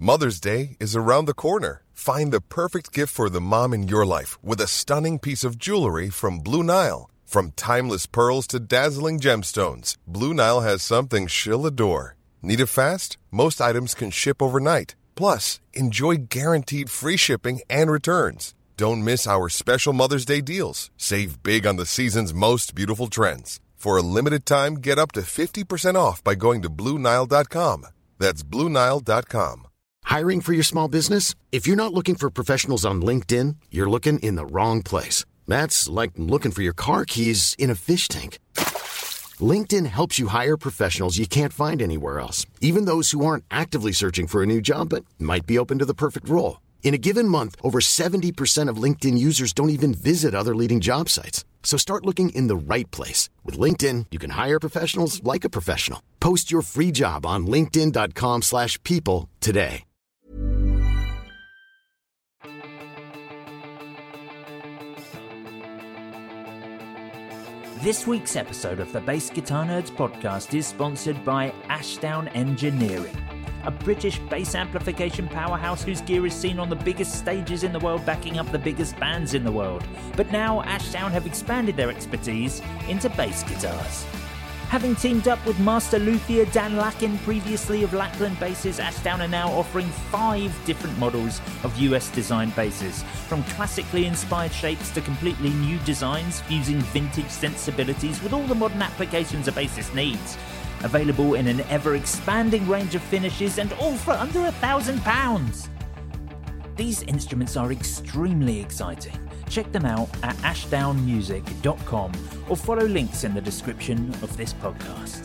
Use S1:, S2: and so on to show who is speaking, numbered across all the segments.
S1: Mother's Day is around the corner. Find the perfect gift for the mom in your life with a stunning piece of jewelry from Blue Nile. From timeless pearls to dazzling gemstones, Blue Nile has something she'll adore. Need it fast? Most items can ship overnight. Plus, enjoy guaranteed free shipping and returns. Don't miss our special Mother's Day deals. Save big on the season's most beautiful trends. For a limited time, get up to 50% off by going to BlueNile.com. That's BlueNile.com.
S2: Hiring for your small business? If you're not looking for professionals on LinkedIn, you're looking in the wrong place. That's like looking for your car keys in a fish tank. LinkedIn helps you hire professionals you can't find anywhere else, even those who aren't actively searching for a new job but might be open to the perfect role. In a given month, over 70% of LinkedIn users don't even visit other leading job sites. So start looking in the right place. With LinkedIn, you can hire professionals like a professional. Post your free job on linkedin.com/people today.
S3: This week's episode of the Bass Guitar Nerds podcast is sponsored by Ashdown Engineering, a British bass amplification powerhouse whose gear is seen on the biggest stages in the world, backing up the biggest bands in the world. But now Ashdown have expanded their expertise into bass guitars. Having teamed up with master luthier Dan Lacken, previously of Lackland Basses, Ashdown are now offering 5 different models of US-designed basses, from classically inspired shapes to completely new designs, fusing vintage sensibilities with all the modern applications a bassist needs. Available in an ever-expanding range of finishes, and all for under £1,000. These instruments are extremely exciting. Check them out at ashdownmusic.com or follow links in the description of this podcast.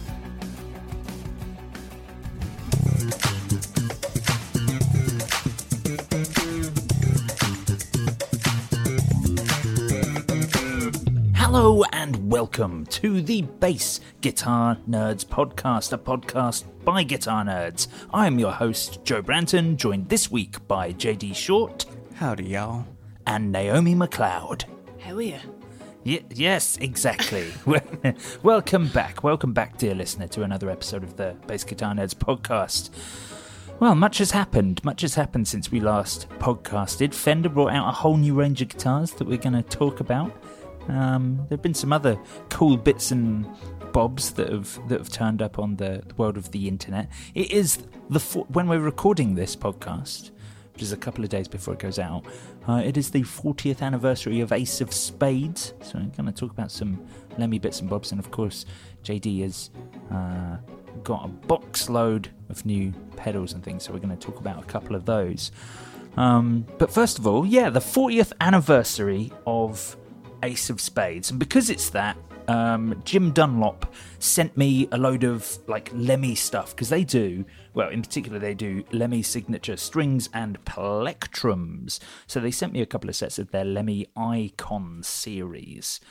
S3: Hello and welcome to the Bass Guitar Nerds podcast, a podcast by guitar nerds. I'm your host, Joe Branton, joined this week by JD Short.
S4: Howdy, y'all.
S3: And Naomi McLeod.
S5: How are you?
S3: Yes, exactly. Welcome back, dear listener, to another episode of the Bass Guitar Nerds podcast. Well, much has happened since we last podcasted. Fender brought out a whole new range of guitars that we're going to talk about. There have been some other cool bits and bobs that have turned up on the world of the internet. It is when we're recording this podcast, which is a couple of days before it goes out, it is the 40th anniversary of Ace of Spades. So I'm going to talk about some Lemmy bits and bobs, and of course JD has got a box load of new pedals and things, so we're going to talk about a couple of those. But first of all, the 40th anniversary of Ace of Spades, and because it's that, Jim Dunlop sent me a load of Lemmy stuff, because they do Lemmy signature strings and plectrums. So they sent me a couple of sets of their Lemmy Icon series,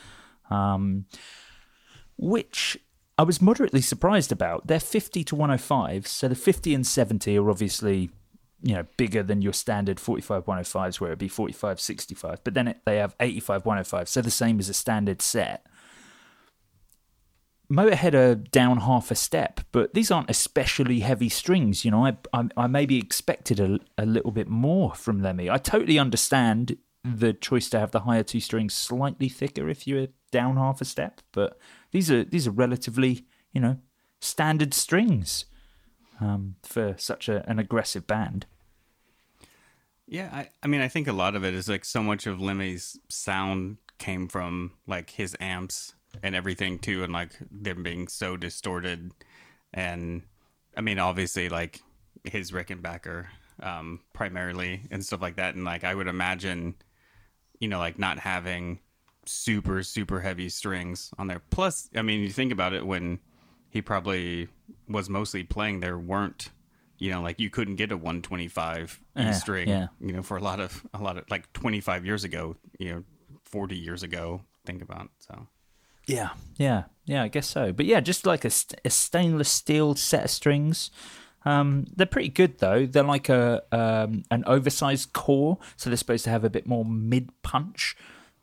S3: which I was moderately surprised about. They're 50 to 105, so the 50 and 70 are obviously bigger than your standard 45 105s, where it'd be 45 65, but then they have 85 105, so the same as a standard set. Motorhead are down half a step, but these aren't especially heavy strings. I maybe expected a little bit more from Lemmy. I totally understand the choice to have the higher 2 strings slightly thicker if you're down half a step, but these are relatively, standard strings for such an aggressive band.
S4: Yeah, I think a lot of it is so much of Lemmy's sound came from his amps and everything too, and them being so distorted, and obviously his Rickenbacker primarily and stuff like that, and I would imagine not having super heavy strings on there. Plus, you think about it, when he probably was mostly playing, there weren't you couldn't get a 125 string for a lot of 25 years ago, 40 years ago, think about. So
S3: Yeah, I guess so. But yeah, just like a stainless steel set of strings. They're pretty good though. They're like an oversized core, so they're supposed to have a bit more mid punch.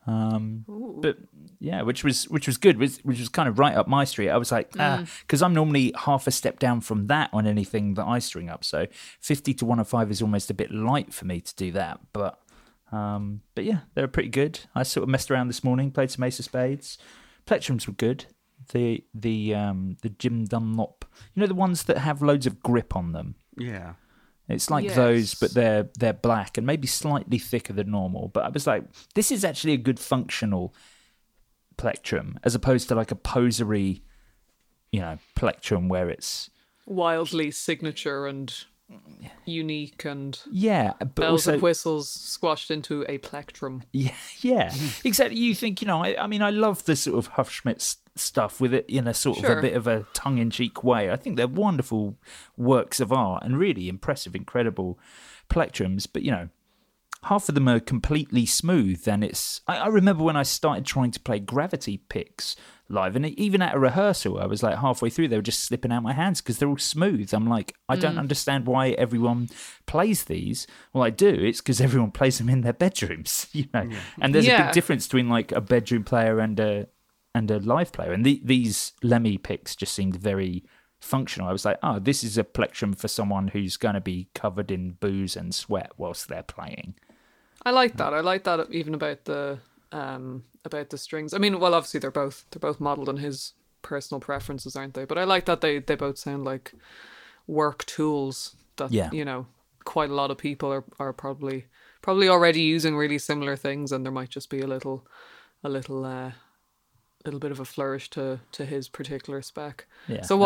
S3: But yeah, which was good, which was kind of right up my street. I was like, because I'm normally half a step down from that on anything that I string up. So 50 to 105 is almost a bit light for me to do that. But yeah, they were pretty good. I sort of messed around this morning, played some Ace of Spades. Plectrums were good. The Jim Dunlop, the ones that have loads of grip on them.
S4: Yeah.
S3: It's like those, but they're black and maybe slightly thicker than normal. But I was like, this is actually a good functional plectrum, as opposed to like a posery, plectrum where it's
S5: wildly signature and unique and
S3: but
S5: bells
S3: also,
S5: and whistles squashed into a plectrum.
S3: Yeah, exactly. You think, I mean, I love the sort of Hufschmidt stuff with it in a sort of a bit of a tongue-in-cheek way. I think they're wonderful works of art and really impressive, incredible plectrums. But, half of them are completely smooth. And it's... I remember when I started trying to play gravity picks live, and even at a rehearsal, I was like halfway through, they were just slipping out my hands because they're all smooth. I'm like, I don't understand why everyone plays these. Well, I do. It's because everyone plays them in their bedrooms, And there's a big difference between like a bedroom player and a live player. And these Lemmy picks just seemed very functional. I was like, oh, this is a plectrum for someone who's going to be covered in booze and sweat whilst they're playing.
S5: I like that. I like that even about the strings. I mean, well, obviously they're both modelled on his personal preferences, aren't they? But I like that they both sound like work tools that quite a lot of people are probably already using really similar things, and there might just be a little bit of a flourish to his particular spec.
S3: Yeah,
S5: so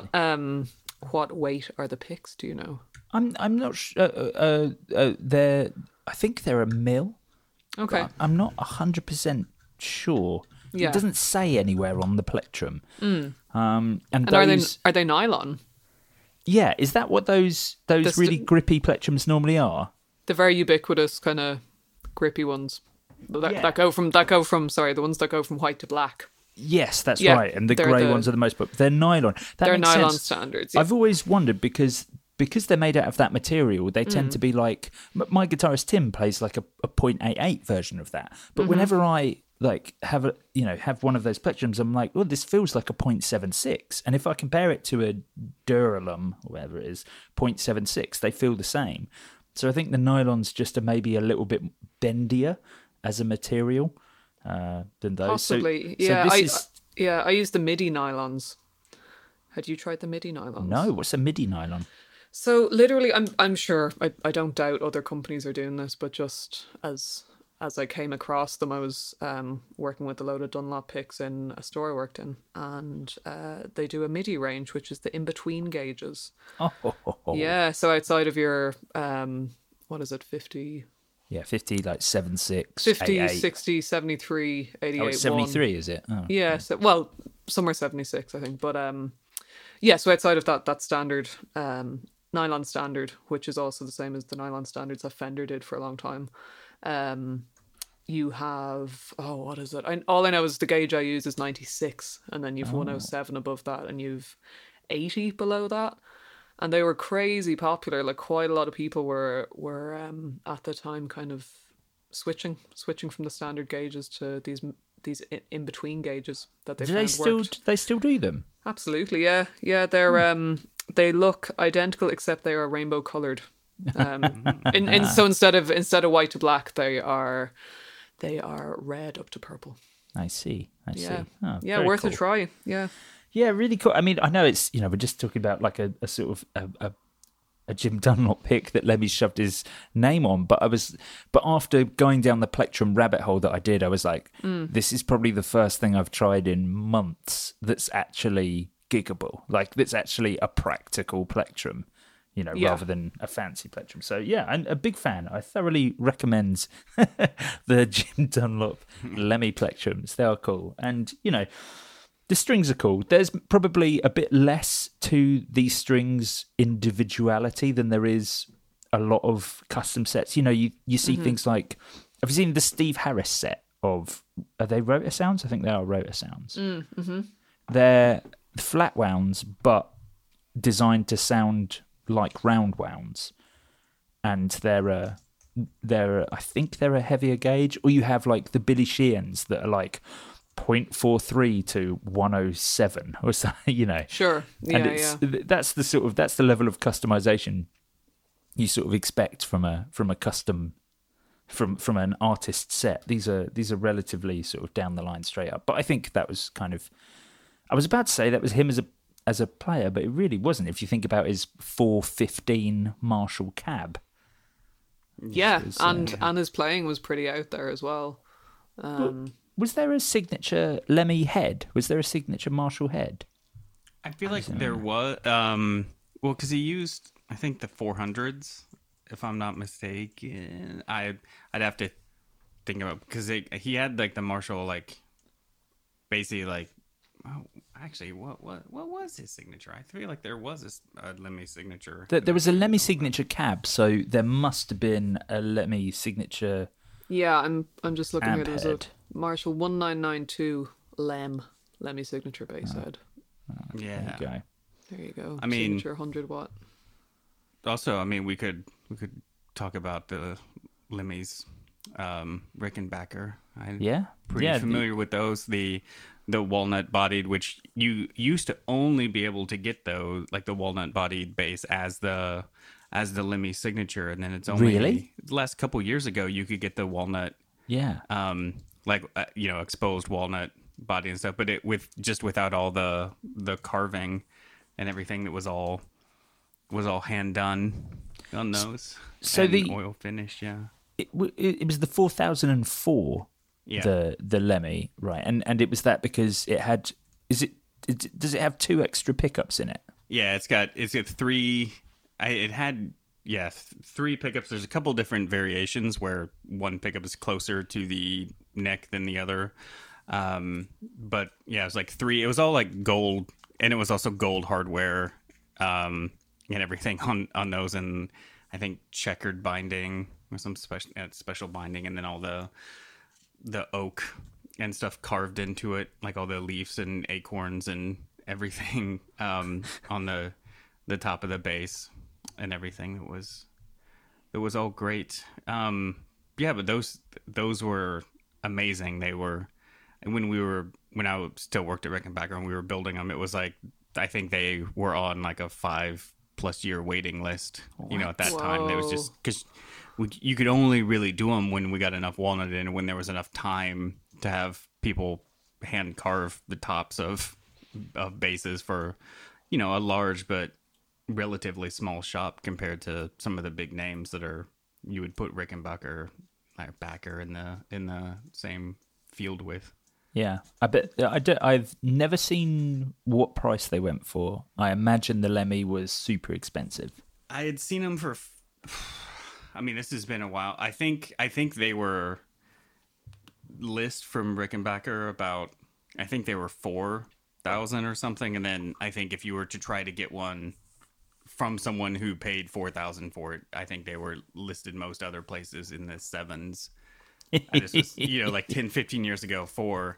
S5: what weight are the picks? Do you know?
S3: I'm not sure. I think they're a mil.
S5: Okay.
S3: I'm not 100% sure.
S5: Yeah.
S3: It doesn't say anywhere on the plectrum.
S5: And
S3: those,
S5: are they nylon?
S3: Yeah, is that what those really grippy plectrums normally are?
S5: The very ubiquitous kind of grippy ones that go from the ones that go from white to black.
S3: Yes, that's right. And the grey ones are the most, but they're nylon.
S5: They're nylon
S3: sense.
S5: Standards. Yeah.
S3: I've always wondered because they're made out of that material, they tend to be like, my guitarist Tim plays like a 0.88 version of that. But whenever I like have one of those plectrums, I'm like, well, this feels like a 0.76. And if I compare it to a Duralum, or whatever it is, 0.76, they feel the same. So I think the nylon's just maybe a little bit bendier as a material than those.
S5: Possibly, I use the MIDI nylons. Had you tried the MIDI nylons?
S3: No, what's a MIDI nylon?
S5: So literally, I'm sure, I don't doubt other companies are doing this, but just as I came across them, I was working with a load of Dunlop picks in a store I worked in, and they do a MIDI range, which is the in-between gauges.
S3: Oh.
S5: Yeah, so outside of your, what is it, 50...
S3: Yeah, 50, like 7.6,
S5: 50,
S3: 8.8.
S5: 60, 73, 88,
S3: Oh, it's 73, is it? Oh,
S5: yeah, so, well, somewhere 76, I think. But so outside of that standard nylon standard, which is also the same as the nylon standards that Fender did for a long time, you have, what is it? All I know is the gauge I use is 96, and then you've 107 above that, and you've 80 below that. And they were crazy popular. Like, quite a lot of people were at the time kind of switching from the standard gauges to these in between gauges that they found worked.
S3: They still do them?
S5: Absolutely, yeah. They're they look identical except they are rainbow coloured. So instead of white to black, they are red up to purple.
S3: I see.
S5: Oh, yeah, worth
S3: cool.
S5: a try. Yeah.
S3: Yeah, really cool. I mean, I know it's, we're just talking about like a sort of a Jim Dunlop pick that Lemmy shoved his name on, but after going down the plectrum rabbit hole that I did, I was like, this is probably the first thing I've tried in months that's actually giggable, like that's actually a practical plectrum, rather than a fancy plectrum. So yeah, I'm a big fan. I thoroughly recommend the Jim Dunlop Lemmy plectrums. They are cool, and the strings are cool. There's probably a bit less to these strings individuality than there is a lot of custom sets. You see things like, have you seen the Steve Harris set of, are they Rotor Sounds? I think they are Rotor Sounds. They're flat wounds, but designed to sound like round wounds. And they're I think they're a heavier gauge, or you have like the Billy Sheehan's that are like 0.43 to 107 or something, you know.
S5: Sure. Yeah,
S3: and that's the level of customization you sort of expect from a custom from an artist set. These are relatively sort of down the line, straight up. But I think that was kind of, I was about to say that was him as a player, but it really wasn't. If you think about his 415 Marshall cab.
S5: Yeah, and his playing was pretty out there as well.
S3: Was there a signature Lemmy head? Was there a signature Marshall head?
S4: I feel like there was. Well, because he used, I think, the 400s, if I'm not mistaken. I'd have to think about, because he had like the Marshall, like basically like. Oh, actually, what was his signature? I feel like there was a Lemmy signature.
S3: There was a Lemmy signature cab, so there must have been a Lemmy signature.
S5: Yeah, I'm just looking here. There was a
S3: head.
S5: Marshall 1992 Lemmy signature bass head.
S4: Yeah.
S5: There you go.
S4: I mean,
S5: signature 100-watt.
S4: Also, I mean, we could talk about the Lemmy's, Rickenbacker. I'm pretty familiar with those. The walnut bodied, which you used to only be able to get those, like the walnut bodied bass as the Lemmy signature, and then it's only the last couple years ago you could get the walnut, exposed walnut body and stuff, but it without all the carving and everything that was all hand done on those.
S3: So
S4: and
S3: the
S4: oil finish,
S3: it was the 4004.
S4: Yeah.
S3: The Lemmy, right, and it was that because it had. Does it have 2 extra pickups in it?
S4: Yeah, it's got 3. It had 3 pickups. There's a couple different variations where one pickup is closer to the neck than the other. But yeah, it was like 3. It was all like gold, and it was also gold hardware, and everything on those, and I think checkered binding or some special binding, and then all the oak and stuff carved into it, like all the leaves and acorns and everything on the top of the bass and everything. It was all great. But those were amazing. They were, and when I still worked at Rickenbacker and we were building them, it was like, I think they were on like a 5+ year waiting list. You know, at that time, it was just because you could only really do them when we got enough walnut in, and when there was enough time to have people hand carve the tops of bases for, you know, a large but relatively small shop compared to some of the big names that you would put Rickenbacker or Backer in the same field with.
S3: Yeah, I bet I've never seen what price they went for. I imagine the Lemmy was super expensive.
S4: I had seen them for. I mean, this has been a while. I think they were list from Rickenbacker about. I think they were 4,000 or something, and then I think if you were to try to get one from someone who paid 4,000 for it, I think they were listed most other places in the 7s. This was, like 10, 15 years ago for,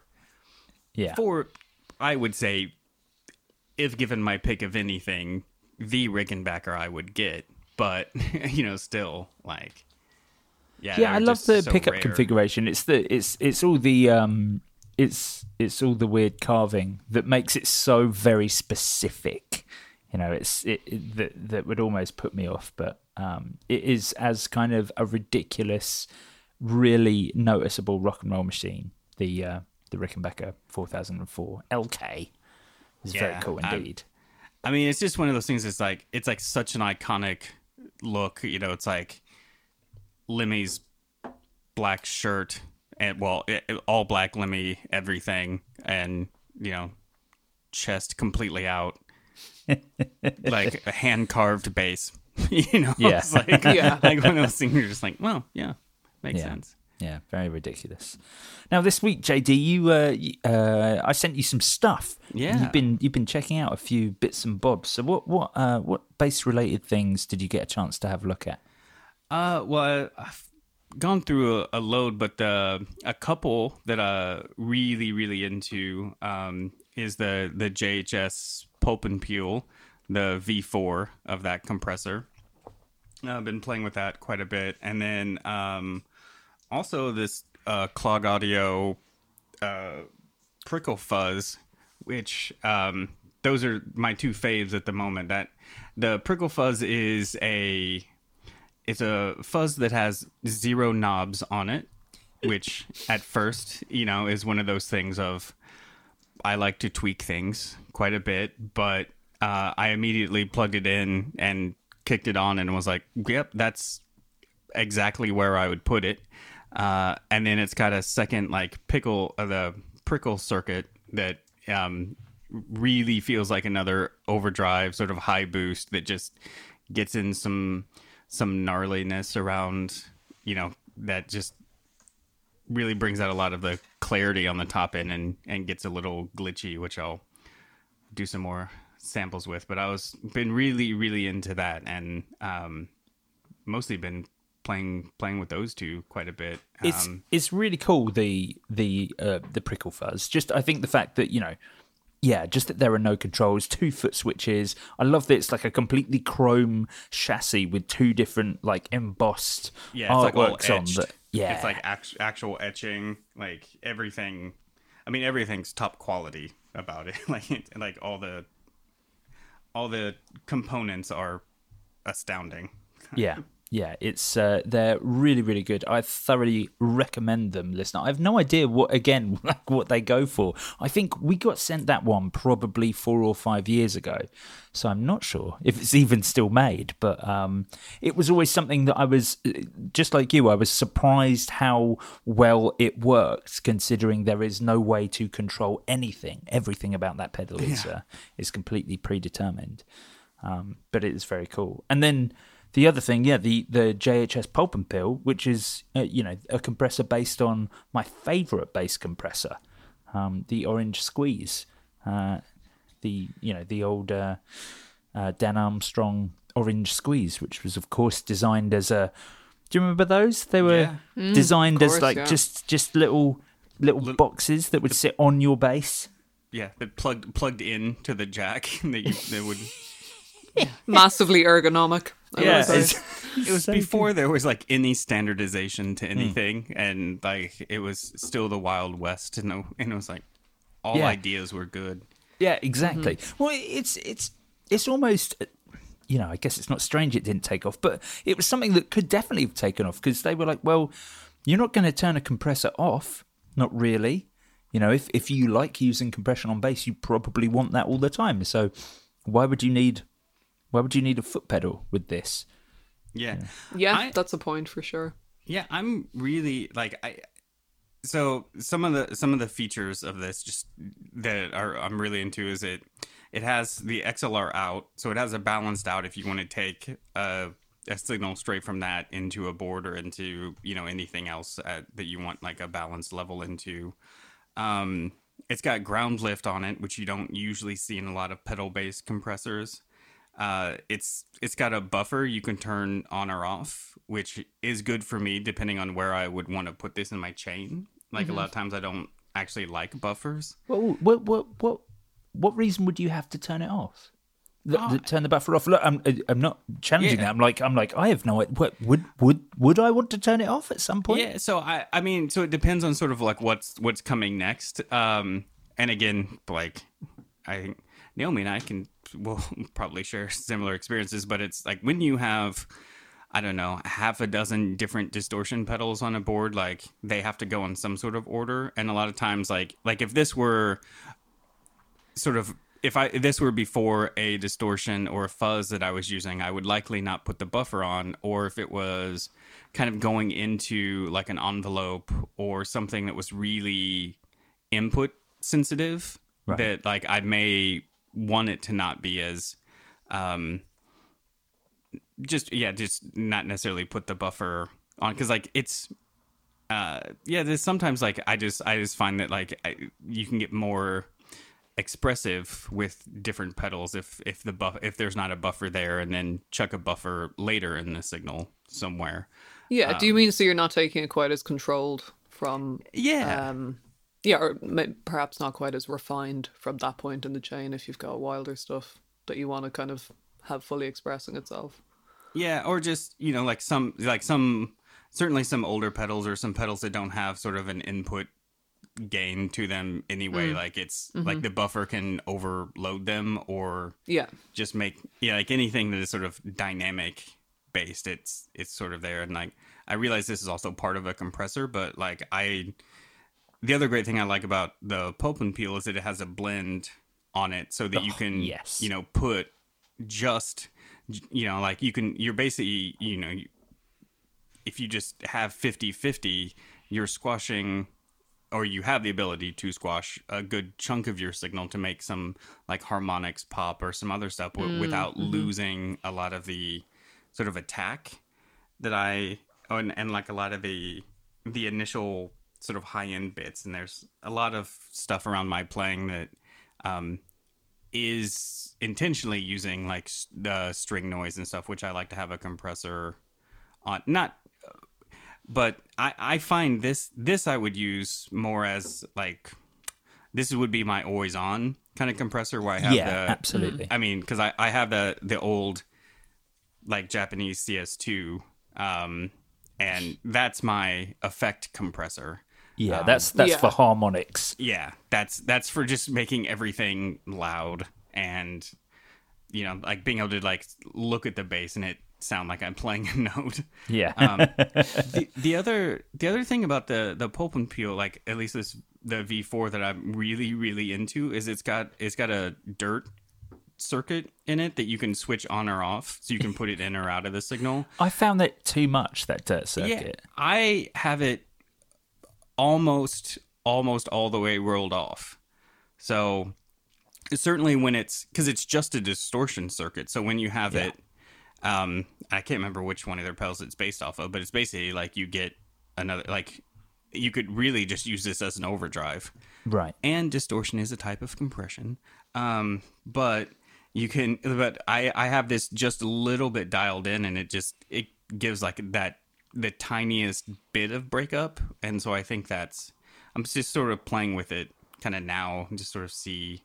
S4: I would say, if given my pick of anything, the Rickenbacker I would get, but, still, like,
S3: I love the
S4: so
S3: pickup
S4: rare.
S3: configuration. It's all the, it's all the weird carving that makes it so very specific. That would almost put me off, but it is as kind of a ridiculous, really noticeable rock and roll machine. The Rickenbacker 4004 LK is very cool indeed.
S4: I mean, it's just one of those things. It's like such an iconic look. It's like Lemmy's black shirt and all black Lemmy everything, and chest completely out. Like a hand carved bass, It's like, like one of those things you're just like, well, makes sense.
S3: Yeah, very ridiculous. Now this week, JD, I sent you some stuff.
S4: Yeah,
S3: you've been checking out a few bits and bobs. So what bass related things did you get a chance to have a look at?
S4: Well, I've gone through a load, but a couple that really really into is the JHS Pulp and Pule, the V4 of that compressor. I've been playing with that quite a bit. And then also this Clog Audio Prickle Fuzz, which those are my two faves at the moment. That the Prickle Fuzz is a fuzz that has 0 knobs on it, which at first, is one of those things of I like to tweak things quite a bit, but I immediately plugged it in and kicked it on and was like, yep, that's exactly where I would put it. And then it's got a second the prickle circuit that really feels like another overdrive sort of high boost that just gets in some gnarliness around, that just really brings out a lot of the clarity on the top end and gets a little glitchy, which I'll do some more samples with. But been really, really into that, and mostly been playing with those two quite a bit.
S3: It's really cool, the Prickle Fuzz. Just I think the fact that just that there are no controls, 2-foot switches. I love that it's like a completely chrome chassis with 2 different embossed artworks on that. Yeah,
S4: it's like actual etching, like everything. I mean, everything's top quality about it. like all the components are astounding.
S3: Yeah, it's they're really, really good. I thoroughly recommend them, listener. I have no idea what they go for. I think we got sent that one probably 4 or 5 years ago, so I'm not sure if it's even still made. But it was always something that I was, just like you, I was surprised how well it worked, considering there is no way to control anything. Everything about that pedal is completely predetermined. But it is very cool. And then the other thing, the JHS Pulp and Pill, which is a compressor based on my favourite bass compressor, the Orange Squeeze, the old Dan Armstrong Orange Squeeze, which was of course designed as a. Do you remember those? They were designed as just little boxes that would sit on your bass.
S4: Yeah, that plugged in to the jack. They would.
S5: Massively ergonomic.
S4: It was before there was any standardization to anything, and it was still the Wild West, and it was all ideas were good.
S3: Yeah, exactly. Mm-hmm. Well, it's almost, I guess it's not strange it didn't take off, but it was something that could definitely have taken off, because they were like, well, you're not going to turn a compressor off, not really. If you like using compression on bass, you probably want that all the time. So why would you need a foot pedal with this?
S5: Yeah, that's a point for sure.
S4: Yeah, I'm really so some of the features of this just that I'm really into is it has the XLR out, so it has a balanced out if you want to take a signal straight from that into a board or into anything else that you want a balanced level into. It's got ground lift on it, which you don't usually see in a lot of pedal-based compressors. It's got a buffer you can turn on or off, which is good for me depending on where I would want to put this in my chain. A lot of times I don't actually like buffers.
S3: Well, what reason would you have to turn it off? Turn the buffer off. Look, I'm not challenging that. I'm like I have no idea. Would I want to turn it off at some point?
S4: Yeah. So I mean, so it depends on sort of what's coming next. And again, I think Naomi and I will probably share similar experiences, but it's when you have, I don't know, half a dozen different distortion pedals on a board, they have to go in some sort of order. And a lot of times, if this were if this were before a distortion or a fuzz that I was using, I would likely not put the buffer on. Or if it was kind of going into an envelope or something that was really input sensitive, right, that I may want it to not be as just not necessarily put the buffer on, because it's there's sometimes I just find that you can get more expressive with different pedals if there's not a buffer there, and then chuck a buffer later in the signal somewhere.
S5: Do you mean so you're not taking it quite as controlled from or perhaps not quite as refined from that point in the chain if you've got wilder stuff that you want to kind of have fully expressing itself?
S4: Yeah, or just, like certainly some older pedals or some pedals that don't have sort of an input gain to them anyway. Like it's like the buffer can overload them or just make, like anything that is sort of dynamic based, it's sort of there. And like, I realize this is also part of a compressor, but like the other great thing I like about the Pulp and Peel is that it has a blend on it so that you can, put just, like you're basically, if you just have 50-50, you're squashing, or you have the ability to squash a good chunk of your signal to make some like harmonics pop or some other stuff without losing a lot of the sort of attack that and like a lot of the initial sort of high-end bits. And there's a lot of stuff around my playing that is intentionally using like the string noise and stuff, which I like to have a compressor on. But I find this I would use more as like, this would be my always on kind of compressor where I have
S3: absolutely.
S4: I mean, because I have the old like Japanese CS2, and that's my effect compressor.
S3: Yeah, that's for harmonics.
S4: Yeah, that's for just making everything loud and like being able to like look at the bass and it sound like I'm playing a note.
S3: Yeah.
S4: The other thing about the Pulp and Peel, like at least the V4 that I'm really really into, is it's got a dirt circuit in it that you can switch on or off, so you can put it in or out of the signal.
S3: I found that too much, that dirt circuit.
S4: Yeah, I have it almost all the way rolled off. So certainly when because it's just a distortion circuit, so when you have it, I can't remember which one of their pedals it's based off of, but it's basically like you get another, like you could really just use this as an overdrive,
S3: right? And
S4: distortion is a type of compression, but I have this just a little bit dialed in, and it gives like the tiniest bit of breakup. And so I think I'm just sort of playing with it kind of now and just sort of see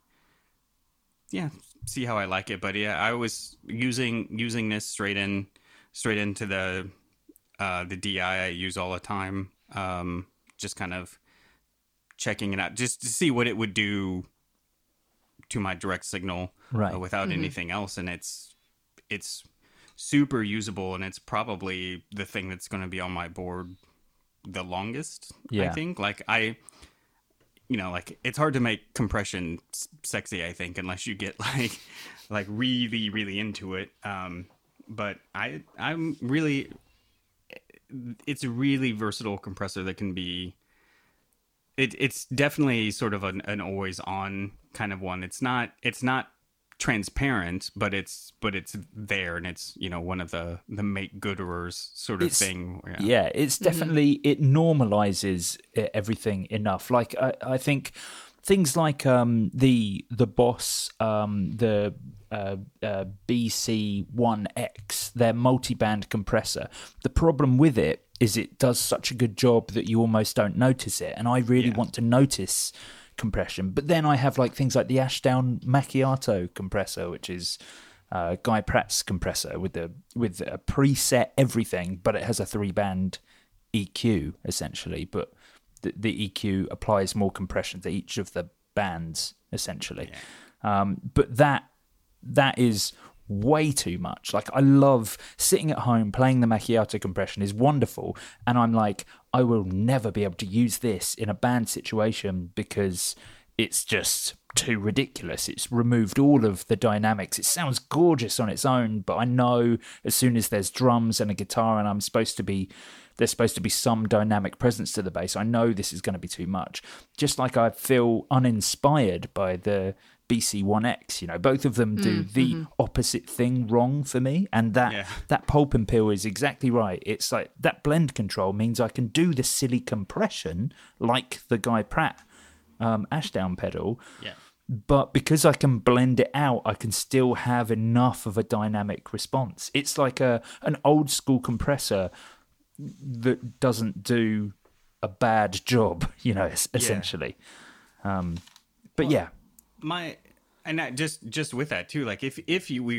S4: how I like it. But yeah, I was using this straight into the DI I use all the time, just kind of checking it out just to see what it would do to my direct signal,
S3: right,
S4: without anything else. And it's super usable, and it's probably the thing that's going to be on my board the longest. I think like like it's hard to make compression sexy, I think, unless you get like really really into it. But I'm really, it's a really versatile compressor that can be, it's definitely sort of an always on kind of one. It's not transparent, but it's there, and it's one of the make gooderers sort of thing.
S3: Yeah, it's definitely, it normalizes everything enough. Like I think things like the Boss, the BC1X, their multi-band compressor. The problem with it is it does such a good job that you almost don't notice it, and I really want to notice compression. But then I have like things like the Ashdown Macchiato compressor, which is Guy Pratt's compressor with a preset everything, but it has a 3-band EQ essentially. But the EQ applies more compression to each of the bands essentially. But that is way too much. Like, I love sitting at home playing the Macchiato compression is wonderful, and I'm like, I will never be able to use this in a band situation because it's just too ridiculous. It's removed all of the dynamics. It sounds gorgeous on its own, but I know as soon as there's drums and a guitar and there's supposed to be some dynamic presence to the bass, I know this is going to be too much. Just like I feel uninspired by the BC1X, both of them do the opposite thing wrong for me, and that Pulp and Peel is exactly right. It's like that blend control means I can do the silly compression like the Guy Pratt Ashdown pedal, but because I can blend it out, I can still have enough of a dynamic response. It's like an old school compressor that doesn't do a bad job, essentially. But
S4: just with that too, like if we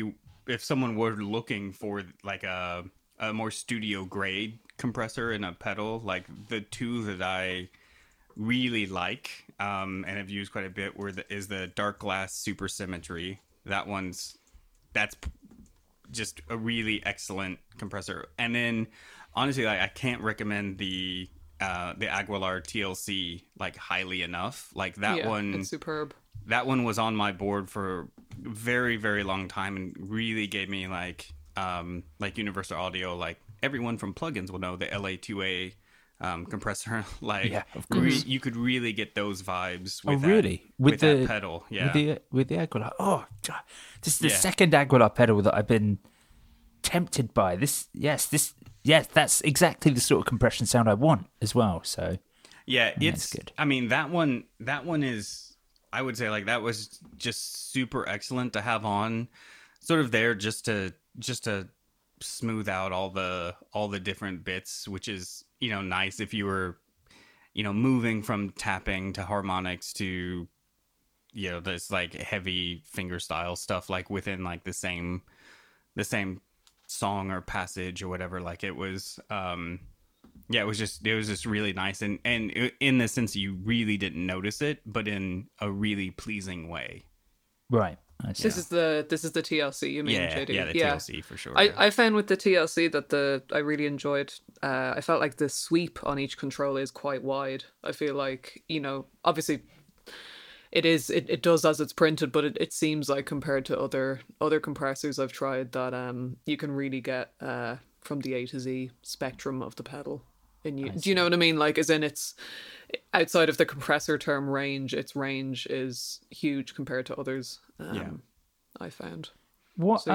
S4: if someone were looking for like a more studio grade compressor and a pedal, like the two that I really like and have used quite a bit is the Dark Glass Super Symmetry. That's just a really excellent compressor. And then honestly, I can't recommend the Aguilar TLC like highly enough. Like that one,
S5: it's superb.
S4: That one was on my board for a very, very long time and really gave me like Universal Audio, like everyone from plugins will know the LA2A compressor. Like,
S3: yeah, of course.
S4: You could really get those vibes with
S3: with
S4: that pedal. Yeah.
S3: With the Aguilar. Oh, God. This is the second Aguilar pedal that I've been tempted by. Yes, that's exactly the sort of compression sound I want as well. So
S4: yeah,
S3: it's good.
S4: I mean, that one is, I would say, like, that was just super excellent to have on, sort of there just to smooth out all the different bits, which is, you know, nice if you were, you know, moving from tapping to harmonics to, you know, this like heavy fingerstyle stuff, like within like the same song or passage or whatever. Like it was it was just really nice, and in the sense you really didn't notice it, but in a really pleasing way.
S3: Right.
S5: This is the TLC you mean, JD?
S4: Yeah, the TLC for sure.
S5: I found with the TLC that I really enjoyed. I felt like the sweep on each control is quite wide. I feel like, you know, obviously it does as it's printed, but it seems like compared to other compressors I've tried that you can really get from the A to Z spectrum of the pedal. Do you know what I mean? Like, as in, it's outside of the compressor term range, its range is huge compared to others. I found.
S3: What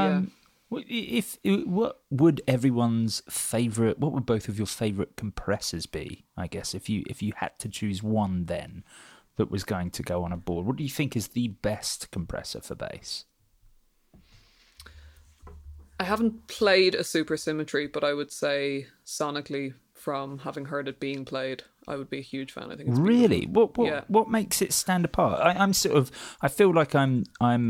S3: would everyone's favorite? What would both of your favorite compressors be? I guess if you had to choose one, then that was going to go on a board. What do you think is the best compressor for bass?
S5: I haven't played a Super Symmetry, but I would say sonically, from having heard it being played, I would be a huge fan. I think it's
S3: really
S5: beautiful.
S3: What makes it stand apart? I feel like I'm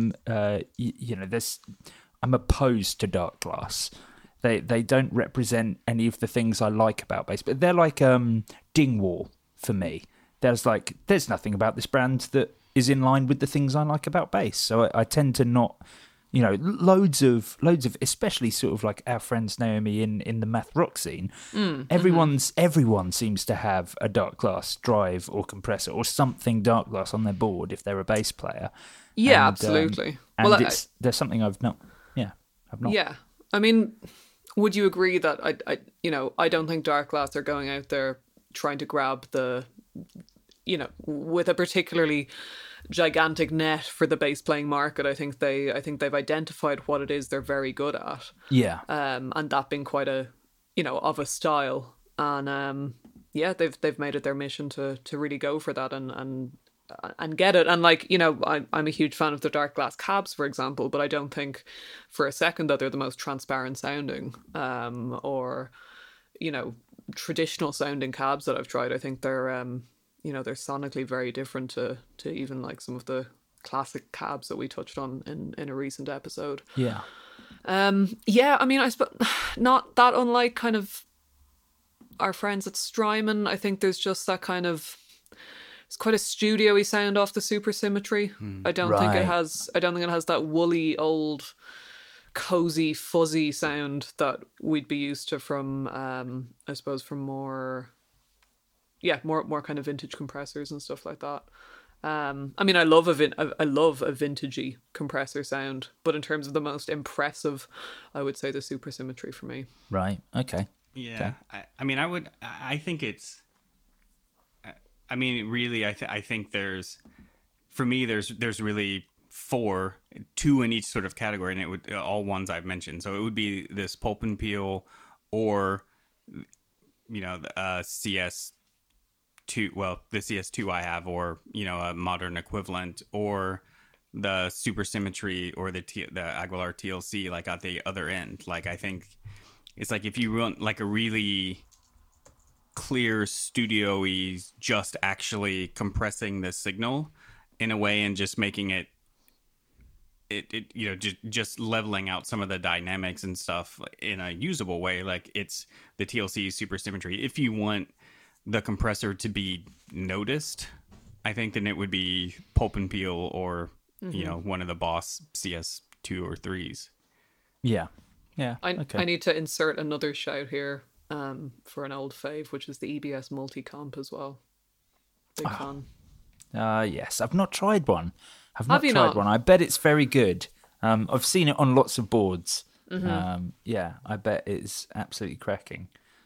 S3: opposed to Dark Glass. They don't represent any of the things I like about bass, but they're like Dingwall for me. There's nothing about this brand that is in line with the things I like about bass. So I tend to not. You know, loads of, especially sort of like our friends Naomi in the math rock scene. Everyone seems to have a Dark Glass drive or compressor or something Dark Glass on their board if they're a bass player.
S5: Yeah, absolutely.
S3: There's something I've not.
S5: Yeah, I mean, would you agree that I don't think Dark Glass are going out there trying to grab the, you know, with a particularly gigantic net for the bass playing market. I think they've identified what it is they're very good at.
S3: Yeah.
S5: And that being quite a, you know, of a style. And they've made it their mission to really go for that and get it. And like, you know, I'm a huge fan of the Dark Glass cabs, for example, but I don't think for a second that they're the most transparent sounding or, you know, traditional sounding cabs that I've tried. I think they're you know, they're sonically very different to even like some of the classic cabs that we touched on in a recent episode.
S3: Yeah.
S5: I mean, I suppose not that unlike kind of our friends at Strymon. I think there's just that kind of, it's quite a studio-y sound off the Super Symmetry. I don't think it has that woolly old cozy fuzzy sound that we'd be used to from I suppose from more kind of vintage compressors and stuff like that. I mean, I love a vintagey compressor sound, but in terms of the most impressive, I would say the Super Symmetry for me.
S3: Right. Okay.
S4: Yeah. Okay. I mean, I think it's. I mean, really, I think there's really two in each sort of category, and it would all ones I've mentioned. So it would be this Pulp and Peel, or, you know, the CS2, the CS2 I have, or, you know, a modern equivalent, or the Super Symmetry, or the Aguilar TLC, like at the other end. Like, I think it's like if you want like a really clear studio-y, just actually compressing the signal in a way and just making it it just leveling out some of the dynamics and stuff in a usable way. Like it's the TLC Super Symmetry. If you want the compressor to be noticed, I think then it would be Pulp and Peel or one of the Boss CS2 or 3s.
S3: Yeah.
S5: I need to insert another shout here for an old fave, which is the EBS Multicomp as well. Big fan.
S3: Yes, I've not tried one.
S5: Have you not?
S3: One. I bet it's very good. I've seen it on lots of boards. Yeah, I bet it's absolutely cracking.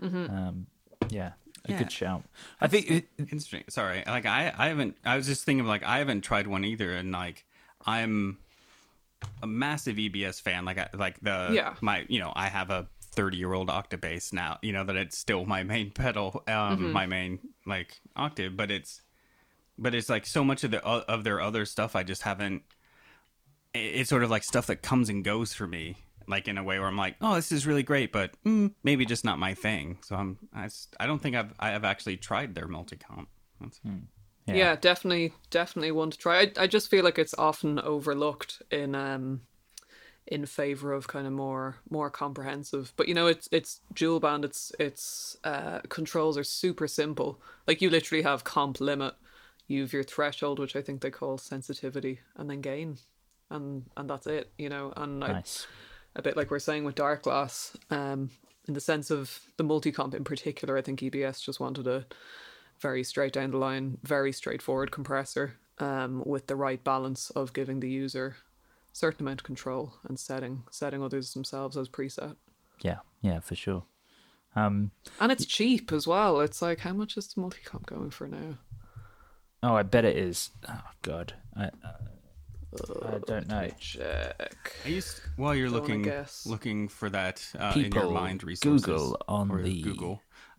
S3: Good shout. I think
S4: interesting. Sorry, like I haven't. I was just thinking like I haven't tried one either, and like I'm a massive EBS fan. I have a 30-year-old Octabass now. That it's still my main pedal, my main like octave, but it's like so much of their other stuff I just haven't. It's sort of like stuff that comes and goes for me, like in a way where I'm like, oh, this is really great, but maybe just not my thing. So I don't think I have actually tried their Multicomp.
S5: Yeah, definitely one to try. I just feel like it's often overlooked in favor of kind of more comprehensive. But it's dual band. Its controls are super simple. Like you literally have comp limit. You've your threshold, which I think they call sensitivity, and then gain, and that's it. And
S3: nice.
S5: A bit like we're saying with Dark Glass, in the sense of the Multicomp in particular, I think EBS just wanted a very straight down the line, very straightforward compressor, with the right balance of giving the user a certain amount of control and setting others themselves as preset.
S3: Yeah, for sure.
S5: And it's cheap as well. It's like, how much is the Multicomp going for now?
S3: Oh, I bet it is. Oh God, I don't know.
S5: Check.
S4: While you're looking for that in your mind resources.
S3: Google on the
S4: Google.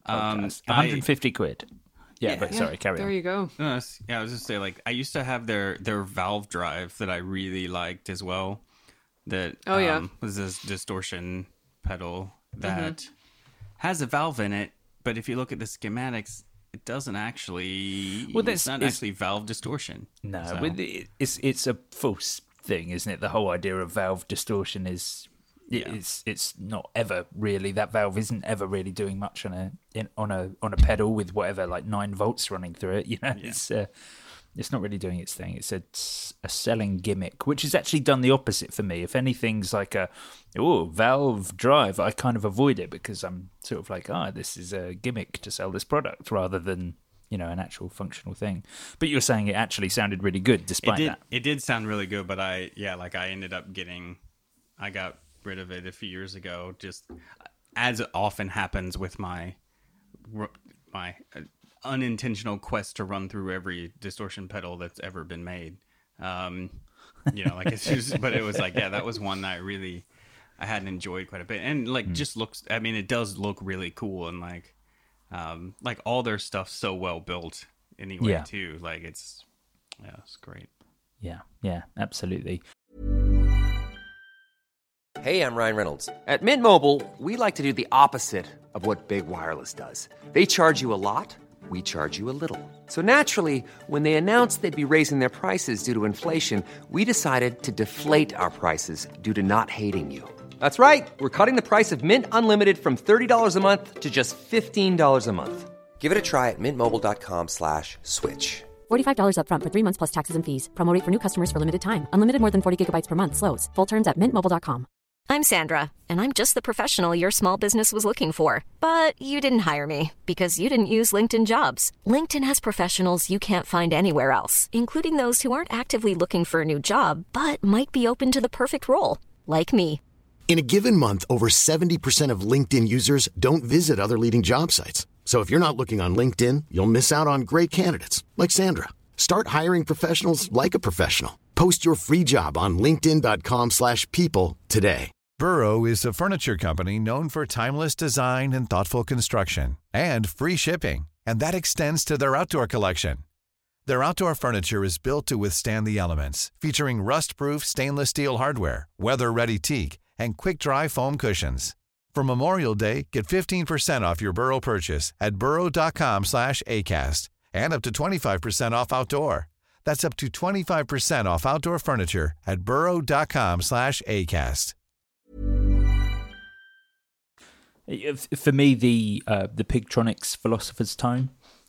S3: 150 quid. Sorry, carry on.
S5: There you go.
S4: I was just say like I used to have their valve drive that I really liked as well. That was this distortion pedal that has a valve in it, but if you look at the schematics, it doesn't actually. Well, it's not actually valve distortion.
S3: No, so. It's a false thing, isn't it? The whole idea of valve distortion is it's not ever really, that valve isn't ever really doing much on a pedal with whatever like 9 volts running through it. It's not really doing its thing. It's a selling gimmick, which has actually done the opposite for me. If anything's like valve drive, I kind of avoid it because I'm sort of like, this is a gimmick to sell this product rather than, an actual functional thing. But you're saying it actually sounded really good despite that.
S4: It did sound really good, but I ended up I got rid of it a few years ago, just as often happens with my unintentional quest to run through every distortion pedal that's ever been made. Like it's just, but it was like, that was one that I hadn't enjoyed quite a bit. And like, just looks, I mean, it does look really cool. And like all their stuff's so well built anyway too. Like it's great.
S3: Yeah, absolutely.
S6: Hey, I'm Ryan Reynolds. At Mint Mobile, we like to do the opposite of what Big Wireless does. They charge you a lot. We charge you a little. So naturally, when they announced they'd be raising their prices due to inflation, we decided to deflate our prices due to not hating you. That's right. We're cutting the price of Mint Unlimited from $30 a month to just $15 a month. Give it a try at mintmobile.com/switch.
S7: $45 up front for 3 months plus taxes and fees. Promo rate for new customers for limited time. Unlimited more than 40 gigabytes per month slows. Full terms at mintmobile.com.
S8: I'm Sandra, and I'm just the professional your small business was looking for. But you didn't hire me because you didn't use LinkedIn Jobs. LinkedIn has professionals you can't find anywhere else, including those who aren't actively looking for a new job, but might be open to the perfect role, like me.
S2: In a given month, over 70% of LinkedIn users don't visit other leading job sites. So if you're not looking on LinkedIn, you'll miss out on great candidates like Sandra. Start hiring professionals like a professional. Post your free job on linkedin.com/people today.
S9: Burrow is a furniture company known for timeless design and thoughtful construction and free shipping, and that extends to their outdoor collection. Their outdoor furniture is built to withstand the elements, featuring rust-proof stainless steel hardware, weather-ready teak, and quick-dry foam cushions. For Memorial Day, get 15% off your Burrow purchase at burrow.com/ACAST and up to 25% off outdoor. That's up to 25% off outdoor furniture at burrow.com/ACAST.
S3: For me, the Pigtronics Philosopher's Tone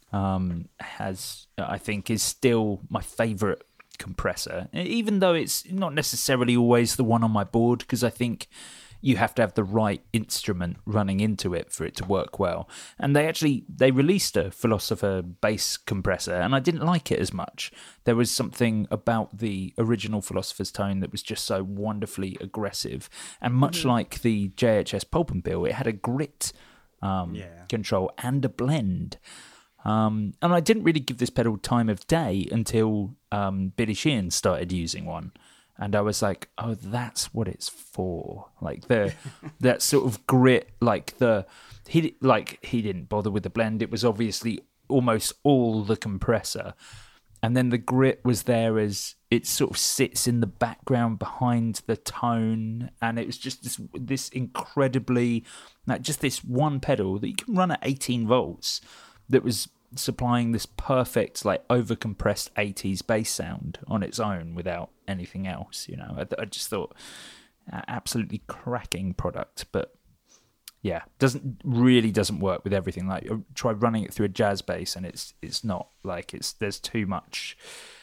S3: I think, is still my favourite compressor, even though it's not necessarily always the one on my board, because I think you have to have the right instrument running into it for it to work well. And they released a Philosopher bass compressor, and I didn't like it as much. There was something about the original Philosopher's Tone that was just so wonderfully aggressive, and much like the JHS Pulp and Bill, it had a grit control and a blend. And I didn't really give this pedal time of day until Billy Sheehan started using one. And I was like, oh, that's what it's for. Like that sort of grit, he didn't bother with the blend. It was obviously almost all the compressor. And then the grit was there as it sort of sits in the background behind the tone. And it was just this incredibly, just this one pedal that you can run at 18 volts that was supplying this perfect, over-compressed 80s bass sound on its own without anything else. I just thought absolutely cracking product, but yeah, doesn't work with everything. Like, try running it through a jazz bass, and it's not there's too much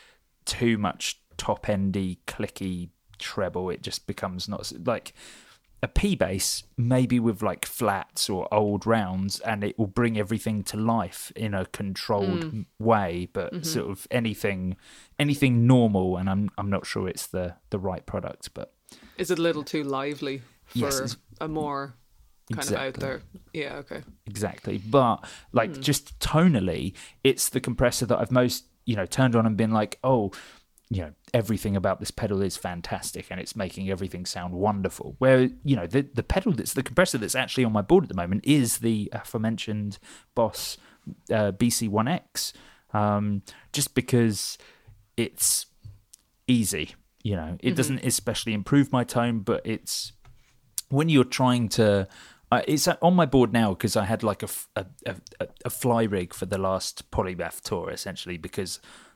S3: top endy clicky treble. It just becomes not like a P bass, maybe with flats or old rounds, and it will bring everything to life in a controlled way. But sort of anything normal, and I'm not sure it's the right product. But
S5: is it a little too lively for a more kind of out there? Yeah, okay,
S3: exactly. But just tonally, it's the compressor that I've most turned on and been like, oh, everything about this pedal is fantastic and it's making everything sound wonderful. Where, the pedal the compressor that's actually on my board at the moment is the aforementioned Boss BC1X, just because it's easy. It doesn't especially improve my tone, but it's when you're trying to... it's on my board now because I had a fly rig for the last Polymath tour, essentially, because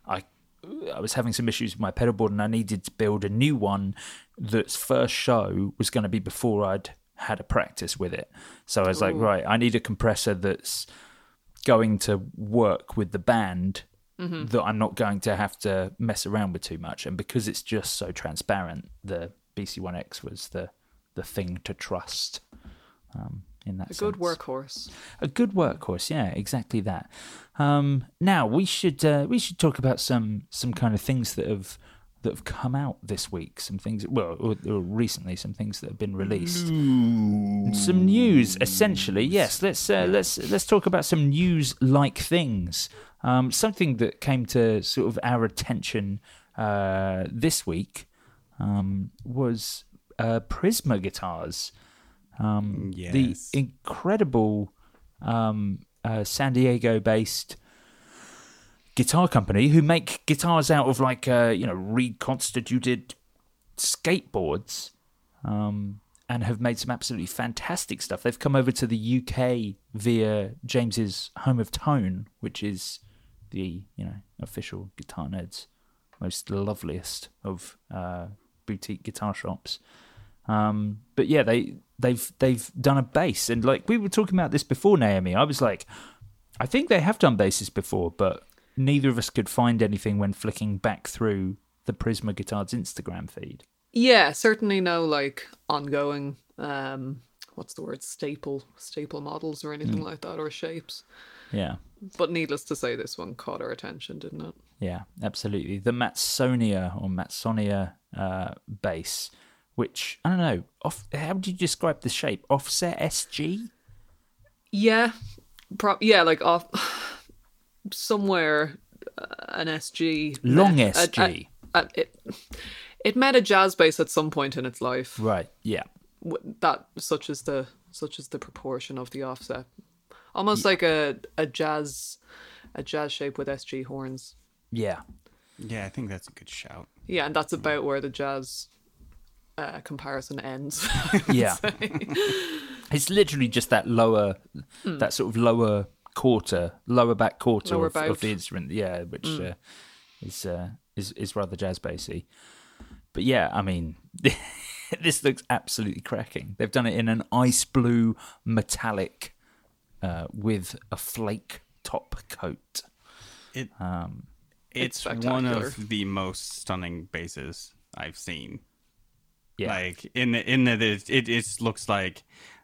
S3: I was having some issues with my pedal board and I needed to build a new one that's first show was going to be before I'd had a practice with it. So I was like, right, I need a compressor that's going to work with the band, that I'm not going to have to mess around with too much. And because it's just so transparent, the BC1X was the thing to trust. In that sense.
S5: Good workhorse.
S3: A good workhorse, yeah, exactly that. Now we should talk about some kind of things that have come out this week. Some things, or recently, some things that have been released. Some news, essentially. Yes, let's talk about some news-like things. Something that came to sort of our attention this week was Prisma guitars. The incredible San Diego-based guitar company who make guitars out of reconstituted skateboards, and have made some absolutely fantastic stuff. They've come over to the UK via James's Home of Tone, which is the official Guitar Nerds most loveliest of boutique guitar shops. But yeah, they've done a bass, and we were talking about this before, Naomi. I was like, I think they have done basses before, but neither of us could find anything when flicking back through the Prisma Guitars Instagram feed.
S5: Yeah, certainly no ongoing what's the word, staple models or anything like that, or shapes.
S3: Yeah.
S5: But needless to say, this one caught our attention, didn't it?
S3: Yeah, absolutely. The Matsonia bass, which, I don't know, how would you describe the shape? Offset SG?
S5: Yeah. Off somewhere an SG.
S3: Long SG.
S5: It met a jazz bass at some point in its life.
S3: Right, yeah.
S5: That such is the proportion of the offset. Almost like a jazz shape with SG horns.
S3: Yeah.
S4: Yeah, I think that's a good shout.
S5: Yeah, and that's about where the jazz comparison ends.
S3: Yeah. It's literally just that that sort of lower back quarter of the instrument. Yeah, which is is rather jazz bassy. But yeah, I mean, this looks absolutely cracking. They've done it in an ice blue metallic with a flake top coat.
S4: It's one of the most stunning basses I've seen. Yeah, like in that it looks like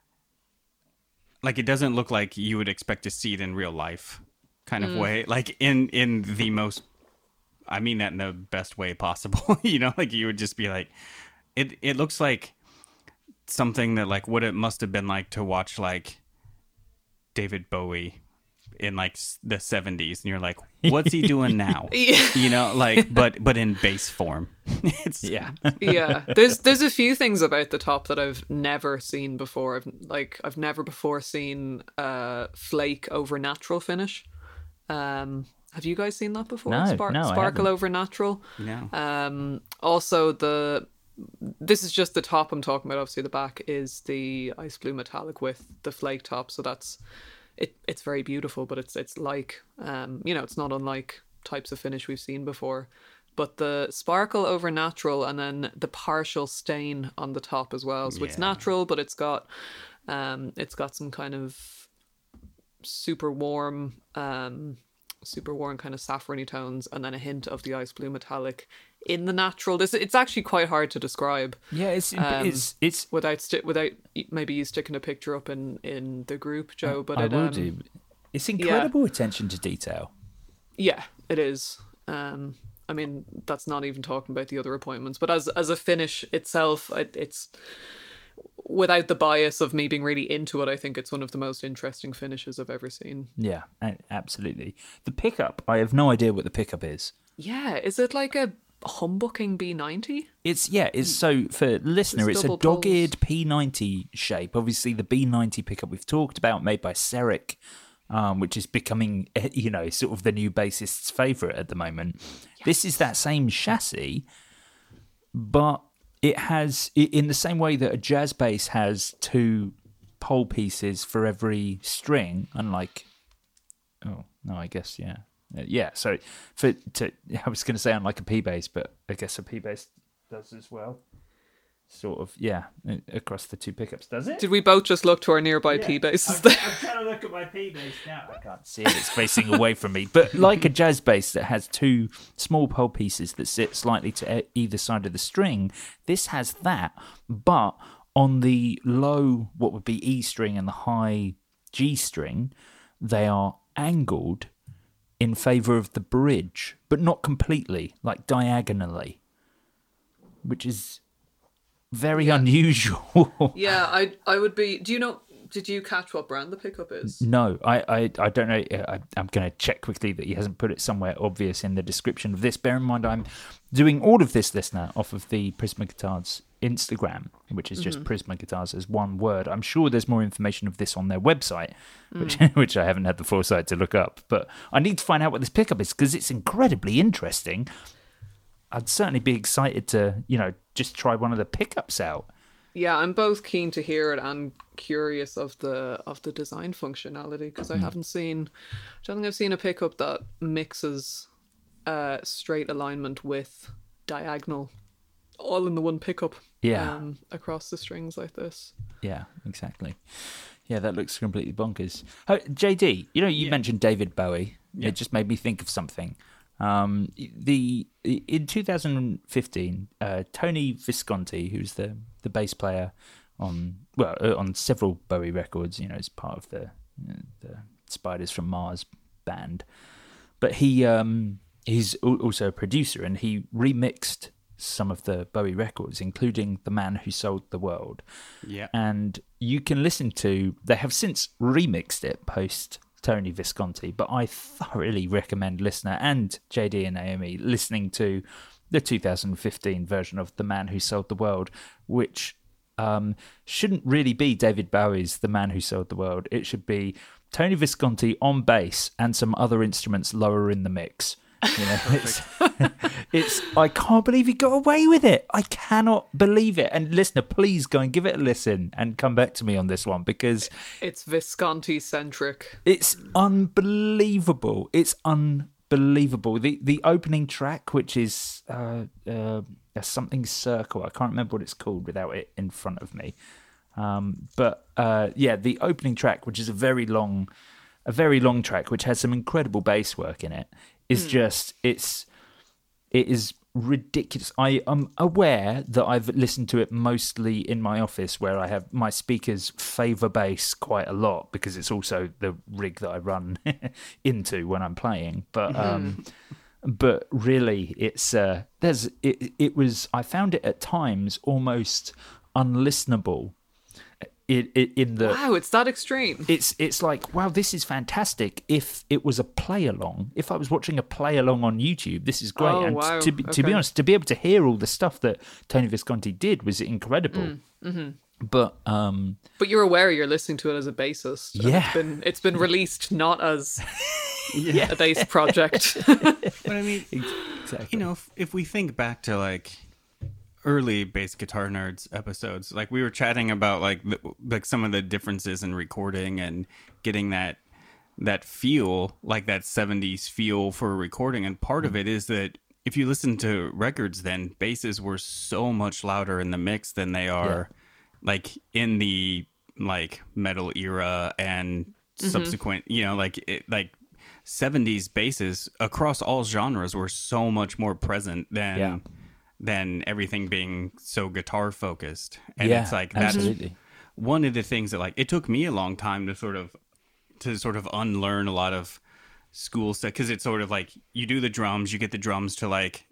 S4: it doesn't look like you would expect to see it in real life, kind of way. Like in the most, I mean that in the best way possible. You know, like you would just be like, it looks like something that like what it must have been like to watch like David Bowie in like the 70s, and you're like, what's he doing now? You know, like but in bass form.
S5: Yeah. There's a few things about the top that I've never seen before. I've never before seen flake over natural finish. Have you guys seen that before?
S3: No,
S5: Sparkle over natural.
S4: No.
S5: Also this is just the top I'm talking about. Obviously the back is the ice blue metallic with the flake top, so that's it's very beautiful, but it's like it's not unlike types of finish we've seen before. But the sparkle over natural, and then the partial stain on the top as well. So it's natural, but it's got some kind of super warm kind of saffrony tones, and then a hint of the ice blue metallic in the natural. It's actually quite hard to describe.
S3: Yeah, it's
S5: without maybe you sticking a picture up in the group, Joe. But
S3: I will do. It's incredible attention to detail.
S5: Yeah, it is. I mean, that's not even talking about the other appointments, but as a finish itself, it's without the bias of me being really into it, I think it's one of the most interesting finishes I've ever seen.
S3: Yeah, absolutely. The pickup, I have no idea what the pickup is.
S5: Yeah, is it like a humbucking B90?
S3: It's so for listener, it's a dogged P90 shape. Obviously, the B90 pickup we've talked about, made by Seric, which is becoming, sort of the new bassist's favourite at the moment. Yes. This is that same chassis, but it has, in the same way that a jazz bass has two pole pieces for every string, unlike, so I was going to say unlike a P bass, but I guess a P bass does as well. Sort of, across the two pickups, does it?
S5: Did we both just look to our nearby P basses?
S3: I'm trying to look at my P bass now. I can't see it; it's facing away from me. But like a jazz bass that has two small pole pieces that sit slightly to either side of the string, this has that, but on the low, what would be E string, and the high G string, they are angled in favour of the bridge, but not completely, like diagonally, which is very unusual.
S5: Yeah, I would be. Did you catch what brand the pickup is?
S3: No, I don't know. I'm going to check quickly that he hasn't put it somewhere obvious in the description of this. Bear in mind, I'm doing all of this, listener, off of the Prisma Guitars Instagram, which is just Prisma Guitars as one word. I'm sure there's more information of this on their website, which I haven't had the foresight to look up. But I need to find out what this pickup is, because it's incredibly interesting. I'd certainly be excited to, just try one of the pickups out.
S5: Yeah, I'm both keen to hear it and curious of the design functionality, because I don't think I've seen a pickup that mixes straight alignment with diagonal, all in the one pickup.
S3: Yeah,
S5: across the strings like this.
S3: Yeah, exactly. Yeah, that looks completely bonkers. JD, you mentioned David Bowie. Yeah. It just made me think of something. In 2015, Tony Visconti, who's the bass player on several Bowie records, as part of the Spiders from Mars band, but he's also a producer, and he remixed some of the Bowie records, including The Man Who Sold the World.
S4: Yeah,
S3: and you can listen to. They have since remixed it post Tony Visconti, but I thoroughly recommend listener and JD and Naomi listening to the 2015 version of The Man Who Sold the World, which shouldn't really be David Bowie's The Man Who Sold the World. It should be Tony Visconti on bass and some other instruments lower in the mix. It's I can't believe he got away with it. I cannot believe it. And listener, please go and give it a listen and come back to me on this one, because
S5: it's Visconti centric.
S3: It's unbelievable. It's unbelievable. The opening track, which is a something circle. I can't remember what it's called without it in front of me. But the opening track, which is a very long track, which has some incredible bass work in it, is just it is ridiculous. I am aware that I've listened to it mostly in my office, where I have my speakers favour bass quite a lot because it's also the rig that I run into when I'm playing. But really, it's it was. I found it at times almost unlistenable.
S5: Wow, it's that extreme.
S3: It's like, wow, this is fantastic. If it was a play along, if I was watching a play along on YouTube, this is great.
S5: Oh,
S3: and
S5: wow.
S3: to be honest, to be able to hear all the stuff that Tony Visconti did was incredible. But
S5: you're aware you're listening to it as a bassist. And it's been released not as a bass project.
S4: But I mean, exactly. If we think back to like early Bass Guitar Nerds episodes, like we were chatting about like some of the differences in recording and getting that feel, like that 70s feel for recording. And part of it is that if you listen to records, then basses were so much louder in the mix than they are like in the like metal era and subsequent, like 70s basses across all genres were so much more present than everything being so guitar focused. And it's like, that's
S3: absolutely
S4: one of the things that like, it took me a long time to sort of unlearn a lot of school stuff. Cause it's sort of like you do the drums, you get the drums to like,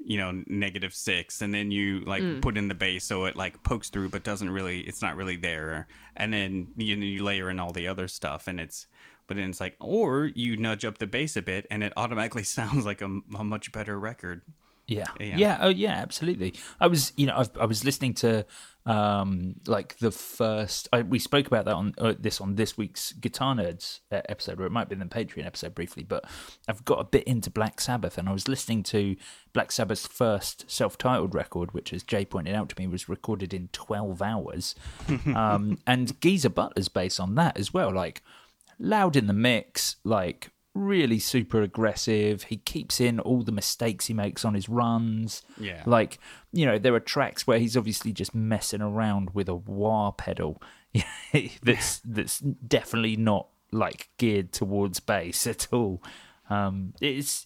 S4: -6, and then you like put in the bass. So it like pokes through, but it's not really there. And then you layer in all the other stuff but then it's like, or you nudge up the bass a bit and it automatically sounds like a much better record.
S3: Yeah. Oh, yeah. Absolutely. I was, I was listening to like the first. We spoke about that on this week's Guitar Nerds episode, or it might be in the Patreon episode briefly. But I've got a bit into Black Sabbath, and I was listening to Black Sabbath's first self-titled record, which, as Jay pointed out to me, was recorded in 12 hours, and Geezer Butler's bass on that as well, like loud in the mix, like really super aggressive. He keeps in all the mistakes he makes on his runs.
S4: Yeah.
S3: Like, there are tracks where he's obviously just messing around with a wah pedal that's definitely not like geared towards bass at all. His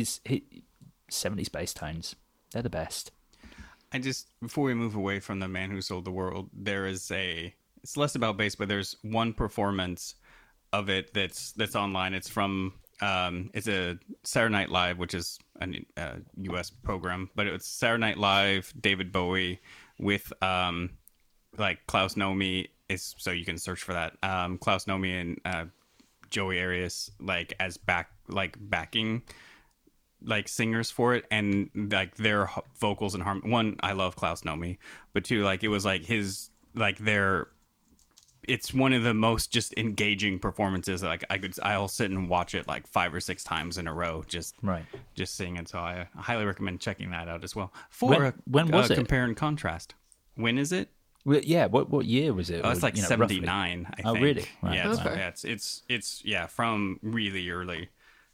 S3: 70s bass tones, they're the best.
S4: Before we move away from The Man Who Sold the World, it's less about bass, but there's one performance of it that's online. It's from it's a Saturday Night Live, which is a US program, but it's Saturday Night Live, David Bowie with like Klaus Nomi, so you can search for that. Klaus Nomi and Joey Arias like as backing like singers for it, and like their vocals and harmony. One, I love Klaus Nomi, but two, like it was like his like their. It's one of the most just engaging performances. Like I'll sit and watch it like 5 or 6 times in a row, just sing it. So I highly recommend checking that out as well.
S3: When was it?
S4: Compare and contrast. When is it?
S3: Well, yeah. What year was it?
S4: Oh, it's like 79.
S3: Roughly.
S4: I think.
S3: Oh, really? Right.
S4: Yeah.
S5: Okay.
S4: It's from really early,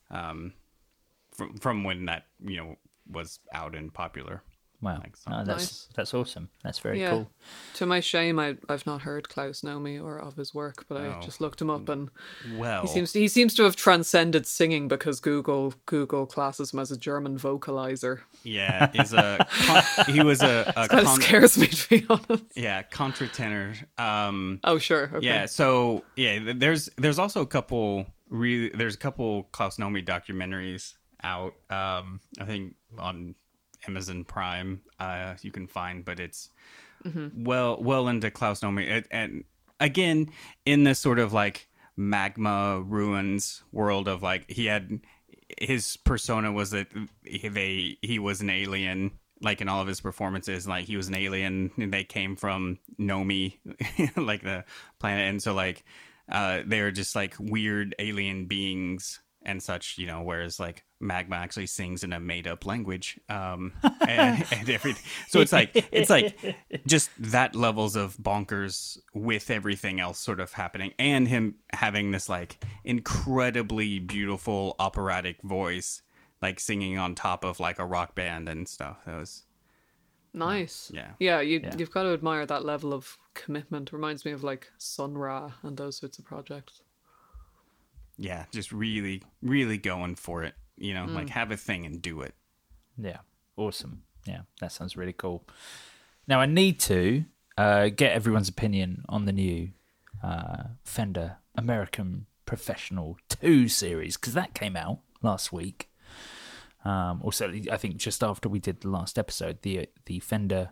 S4: from when that was out and popular.
S3: Wow, that's awesome. That's very cool.
S5: To my shame, I've not heard Klaus Nomi or of his work, but I just looked him up, and he seems to have transcended singing because Google classes him as a German vocalizer.
S4: Yeah, he was a
S5: kind of scares me, to be honest.
S4: Yeah, contratenor.
S5: Oh sure. Okay.
S4: Yeah. So there's also a couple Klaus Nomi documentaries out. I think on Amazon Prime you can find, but it's well into Klaus Nomi, and again in this sort of like magma ruins world of like his persona was that he was an alien, like in all of his performances, like he was an alien and they came from Nomi like the planet, and so like they're just like weird alien beings and such, whereas like magma actually sings in a made-up language, and everything. So it's like just that levels of bonkers with everything else sort of happening, and him having this like incredibly beautiful operatic voice like singing on top of like a rock band and stuff. That was
S5: nice.
S4: Yeah.
S5: You've got to admire that level of commitment. Reminds me of like Sun Ra and those sorts of projects.
S4: Yeah, just really, really going for it. You know, like have a thing and do it.
S3: Yeah, awesome. Yeah, that sounds really cool. Now I need to get everyone's opinion on the new Fender American Professional 2 series, because that came out last week. Also, I think just after we did the last episode, the Fender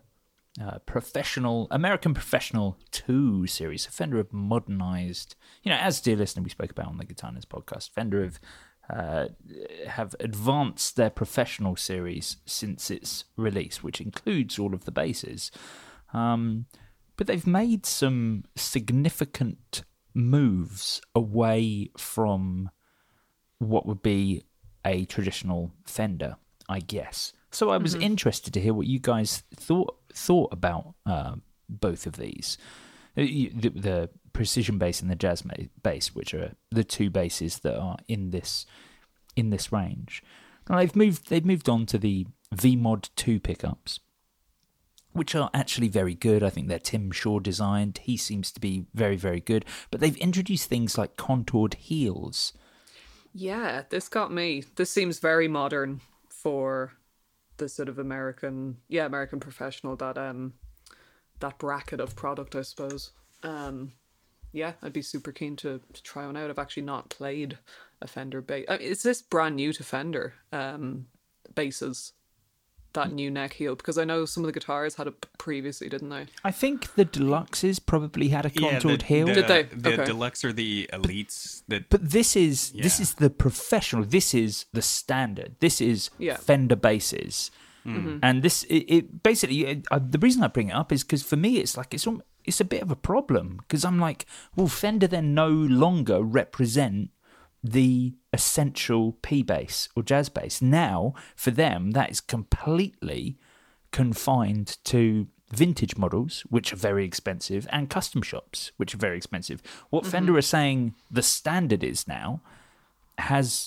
S3: American Professional 2 series. So Fender have modernized, as dear listener we spoke about on the Guitar Nerds podcast, Fender have advanced their professional series since its release, which includes all of the basses. But they've made some significant moves away from what would be a traditional Fender, I guess. So I was interested to hear what you guys thought about both of these, the precision bass and the jazz bass, which are the two basses that are in this range. Now they've moved on to the V-Mod 2 pickups, which are actually very good. I think they're Tim Shaw designed. He seems to be very, very good. But they've introduced things like contoured heels.
S5: Yeah, this got me. This seems very modern for the sort of American Professional, that bracket of product, I suppose. I'd be super keen to try one out. I've actually not played a Fender bass. Is this brand new to Fender basses? That new neck heel, because I know some of the guitars had it previously, didn't they?
S3: I think the Deluxes probably had a contoured heel.
S5: Did they?
S4: The Deluxe or the Elites.
S3: But this is the professional. This is the standard. This is Fender basses, and this it basically. The reason I bring it up is because for me it's like it's a bit of a problem, because I'm like, well, Fender then no longer represent the essential P bass or jazz bass. Now, for them, that is completely confined to vintage models, which are very expensive, and custom shops, which are very expensive. What Fender are saying the standard is now has,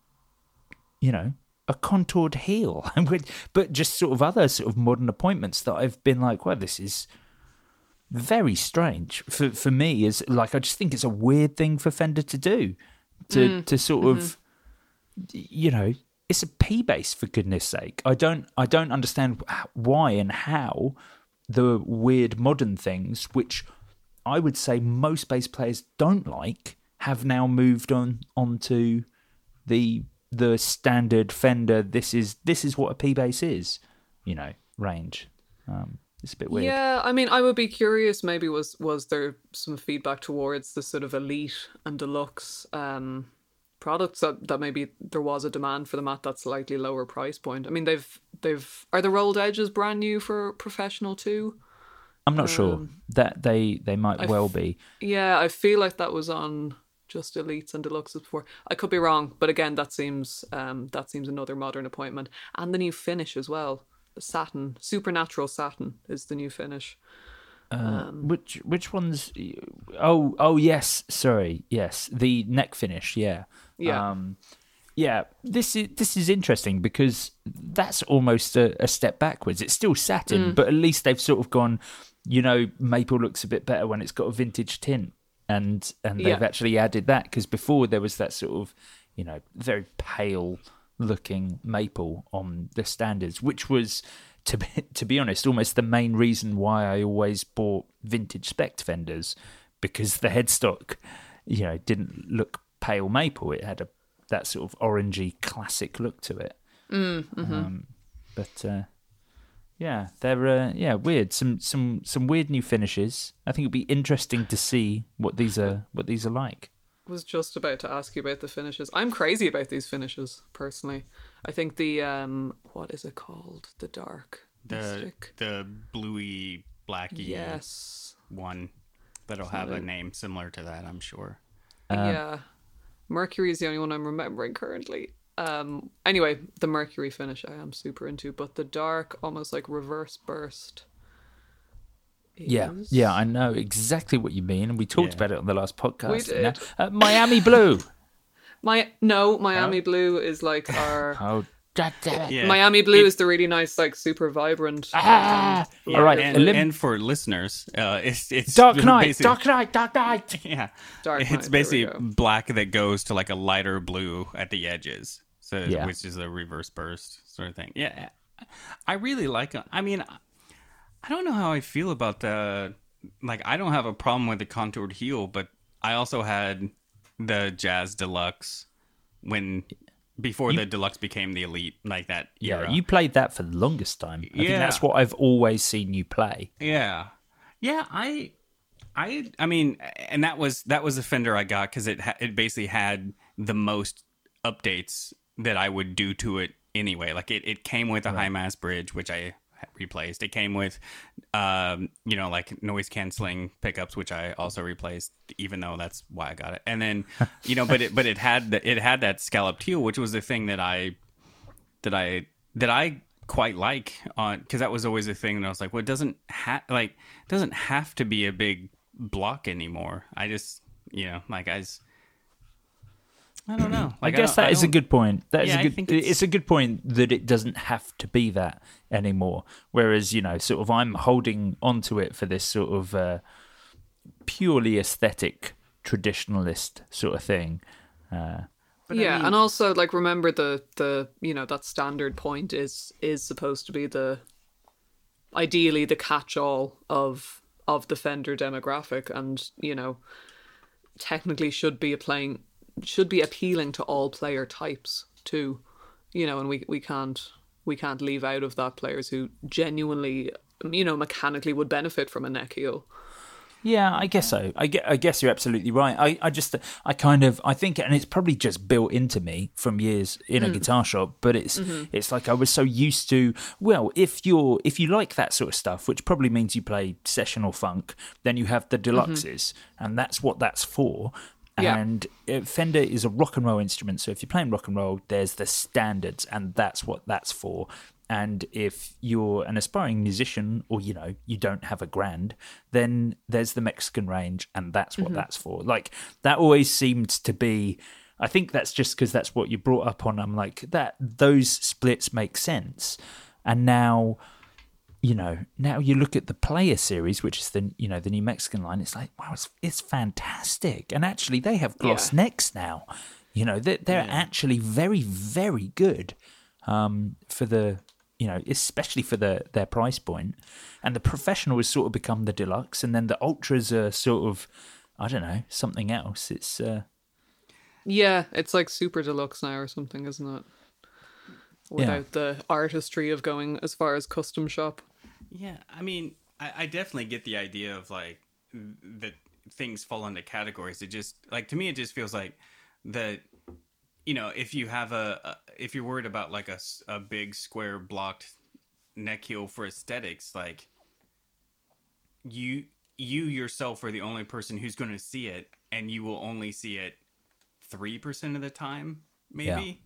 S3: a contoured heel, but just sort of other sort of modern appointments that I've been like, well, this is very strange for me. Is like, I just think it's a weird thing for Fender to do. To sort of, it's a P bass, for goodness sake. I don't understand why and how the weird modern things, which I would say most bass players don't like, have now moved onto the standard Fender. This is what a P bass is, range. It's a bit weird.
S5: Yeah, I mean, I would be curious, maybe was there some feedback towards the sort of Elite and Deluxe products that maybe there was a demand for them at that slightly lower price point. I mean, are the rolled edges brand new for Professional too?
S3: I'm not sure. That they might well be.
S5: Yeah, I feel like that was on just Elites and Deluxes before. I could be wrong, but again, that seems another modern appointment. And the new finish as well. The satin, supernatural satin is the new finish.
S3: Which ones? Oh yes, sorry, yes, the neck finish. Yeah. This is interesting, because that's almost a step backwards. It's still satin, but at least they've sort of gone. Maple looks a bit better when it's got a vintage tint, and they've actually added that, because before there was that sort of very pale looking maple on the standards, which was, to be honest, almost the main reason why I always bought vintage spec Fenders, because the headstock didn't look pale maple. It had that sort of orangey classic look to it. They're weird. Some weird new finishes. I think it'll be interesting to see what these are like.
S5: Was just about to ask you about the finishes. I'm crazy about these finishes, personally. I think the what is it called? The dark mystic?
S4: The bluey blacky one that'll have a name similar to that, I'm sure.
S5: Mercury is the only one I'm remembering currently. Anyway, the Mercury finish I am super into, but the dark, almost like reverse burst.
S3: Yeah, I know exactly what you mean, and we talked about it on the last podcast.
S5: We did.
S3: Miami Blue.
S5: Miami Blue is like our.
S3: Oh, God damn it.
S4: Yeah.
S5: Miami Blue is the really nice, like super vibrant.
S3: All right,
S4: And for listeners, it's
S3: Dark Knight,
S4: basic-
S3: Dark Knight, Dark Knight.
S4: Yeah,
S5: Dark Knight,
S4: it's
S5: there we
S4: basically
S5: go.
S4: black that goes to like a lighter blue at the edges, so
S3: Yeah.
S4: which is a reverse burst sort of thing. Yeah, I really like it. I mean, I don't know how I feel about the like. I don't have a problem with the contoured heel, but I also had the Jazz Deluxe before the Deluxe became the Elite, like that era.
S3: Yeah, you played that for the longest time. I think
S4: Yeah.
S3: that's what I've always seen you play.
S4: Yeah. I mean, and that was the Fender I got because it basically had the most updates that I would do to it anyway. Like it came with a high mass bridge, which I replaced. It came with, like noise canceling pickups, which I also replaced, even though that's why I got it. And then, but it had that scalloped heel, which was the thing that I quite like on, because that was always a thing that I was like, well, it doesn't have to be a big block anymore. I just, I don't know.
S3: I guess that is a good point. It's a good point that it doesn't have to be that anymore. Whereas, sort of I'm holding onto it for this sort of purely aesthetic traditionalist sort of thing.
S5: And also like remember the that standard point is supposed to be ideally the catch-all of the Fender demographic, and technically should be appealing to all player types too, and we can't leave out of that players who genuinely mechanically would benefit from a neck heel.
S3: Yeah, I guess so. I guess you're absolutely right. I think, and it's probably just built into me from years in a guitar shop, but it's like I was so used to, well, if you like that sort of stuff, which probably means you play session or funk, then you have the deluxes, and that's what that's for.
S5: Yeah.
S3: And Fender is a rock and roll instrument, so if you're playing rock and roll, there's the standards, and that's what that's for. And if you're an aspiring musician, or you don't have a grand, then there's the Mexican range, and that's what that's for. Like, that always seemed to be, I think that's just because that's what you brought up on. I'm like, those splits make sense. And now you look at the Player series, which is the new Mexican line. It's like, wow, it's fantastic. And actually, they have gloss necks now. They're actually very, very good for the, especially for their price point. And the Professional has sort of become the Deluxe, and then the Ultras are sort of, I don't know, something else. It's
S5: it's like Super Deluxe now or something, isn't it? Without the artistry of going as far as custom shop.
S4: Yeah, I mean, I definitely get the idea of like that things fall into categories. It just, like, to me, it just feels like that, if you have if you're worried about like a big square blocked neck heel for aesthetics, like you yourself are the only person who's going to see it, and you will only see it 3% of the time, maybe.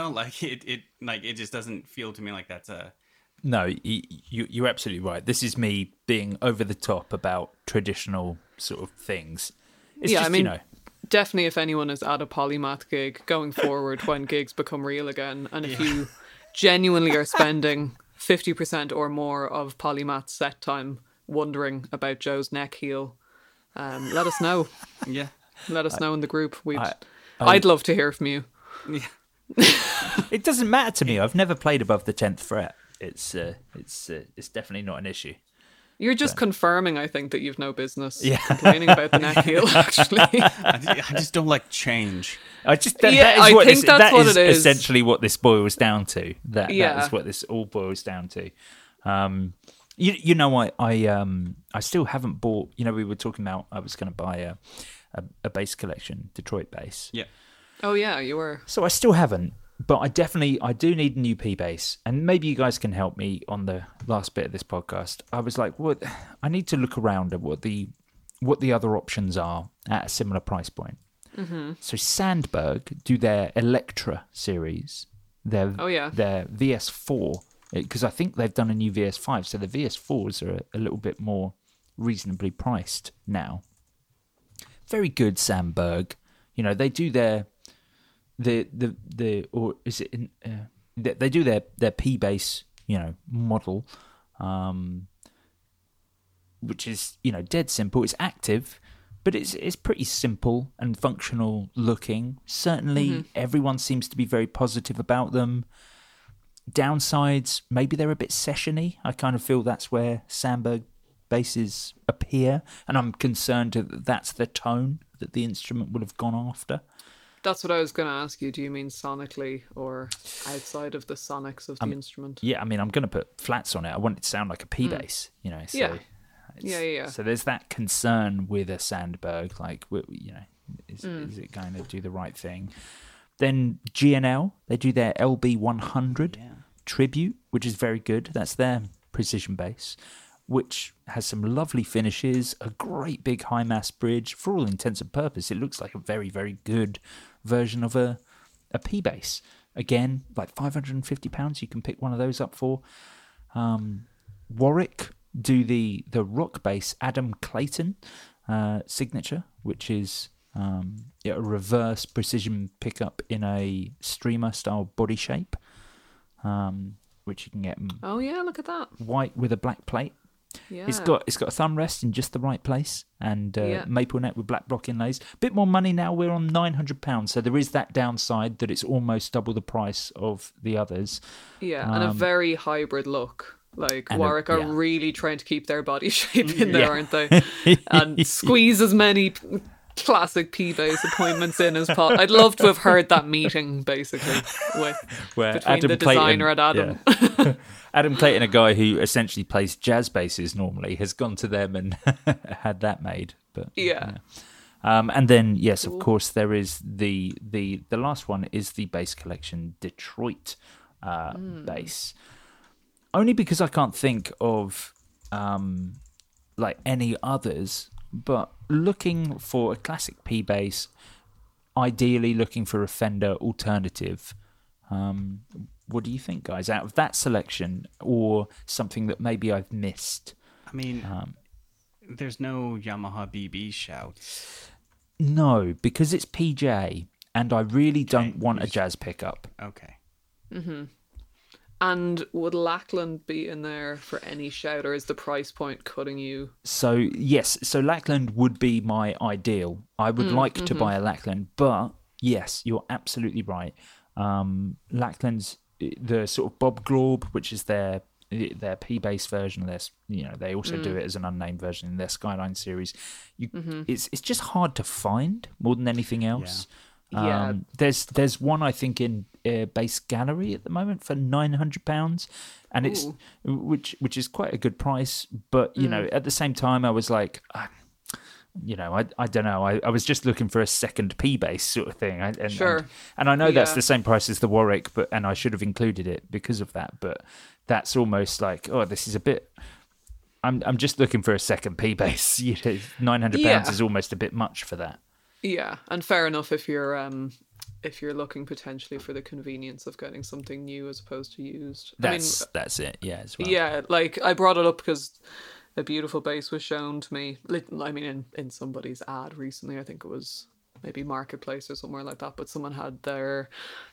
S4: It just doesn't feel to me like that's a...
S3: No, you're absolutely right. This is me being over the top about traditional sort of things. It's
S5: definitely if anyone is at a Polymath gig going forward when gigs become real again, and if you genuinely are spending 50% or more of Polymath's set time wondering about Joe's neck heel, let us know.
S4: Yeah.
S5: Let us know in the group. I'd love to hear from you.
S4: Yeah.
S3: It doesn't matter to me. I've never played above the 10th fret. It's definitely not an issue.
S5: You're just confirming, I think, that you've no business complaining about the neck heel, actually.
S4: I just don't like change.
S3: I think that's what it is. Essentially what this boils down to. That is what this all boils down to. I still haven't bought, we were talking about, I was going to buy a bass collection, Detroit bass.
S4: Yeah.
S5: Oh, yeah, you were.
S3: So I still haven't. But I do need a new P bass, and maybe you guys can help me on the last bit of this podcast. I was like, what? I need to look around at what the other options are at a similar price point. Mm-hmm. So Sandberg do their Electra series, their VS4, because I think they've done a new VS5, so the VS4s are a little bit more reasonably priced now. Very good, Sandberg. They do their or is it in, they do their P bass, model, which is dead simple. It's active, but it's pretty simple and functional looking. Certainly, everyone seems to be very positive about them. Downsides, maybe they're a bit sessiony. I kind of feel that's where Sandberg basses appear, and I'm concerned that that's the tone that the instrument would have gone after.
S5: That's what I was going to ask you. Do you mean sonically or outside of the sonics of the instrument?
S3: Yeah, I mean, I'm going to put flats on it. I want it to sound like a P bass, So
S5: Yeah.
S3: So there's that concern with a Sandberg, like, is it going to do the right thing? Then GNL, they do their LB100 Tribute, which is very good. That's their precision bass, which has some lovely finishes, a great big high mass bridge. For all intents and purposes, it looks like a very, very good version of a P bass. Again, like £550, you can pick one of those up for. Warwick do the rock bass Adam Clayton signature, which is a reverse precision pickup in a streamer style body shape, which you can get.
S5: Oh yeah, look at that!
S3: White with a black plate.
S5: Yeah,
S3: it's got a thumb rest in just the right place, and maple neck with black block inlays. Bit more money now. We're on £900, so there is that downside that it's almost double the price of the others.
S5: Yeah, and a very hybrid look. Like Warwick are really trying to keep their body shape in there, aren't they? And squeeze as many classic P-bass appointments in as possible. I'd love to have heard that meeting, basically, between
S3: Adam
S5: the designer and Adam.
S3: Yeah. Adam Clayton, a guy who essentially plays jazz basses normally, has gone to them and had that made. But and then, yes, of course, there is the last one is the Bass Collection Detroit bass. Only because I can't think of like any others, but looking for a classic P bass, ideally looking for a Fender alternative. What do you think, guys, out of that selection, or something that maybe I've missed?
S4: I mean, there's no Yamaha BB shouts.
S3: No, because it's PJ, and I really don't want a jazz pickup.
S4: Okay.
S5: Mm-hmm. And would Lackland be in there for any shout, or is the price point cutting you? So,
S3: yes. So Lackland would be my ideal. I would like to buy a Lackland, but yes, you're absolutely right. Lackland's the sort of Bob Glaub, which is their P-bass version of this. They also do it as an unnamed version in their Skyline series. It's just hard to find more than anything else.
S5: Yeah.
S3: There's one, I think, in Bass Gallery at the moment for £900, and it's which is quite a good price. But at the same time, I was like, I don't know. I was just looking for a second P bass sort of thing. And I know that's the same price as the Warwick, and I should have included it because of that. But that's almost like, this is a bit. I'm just looking for a second P bass. £900 is almost a bit much for that.
S5: Yeah, and fair enough if you're looking potentially for the convenience of getting something new as opposed to used.
S3: That's it. Yeah, as well.
S5: Yeah, like I brought it up because a beautiful bass was shown to me. I mean, in somebody's ad recently. I think it was maybe Marketplace or somewhere like that. But someone had their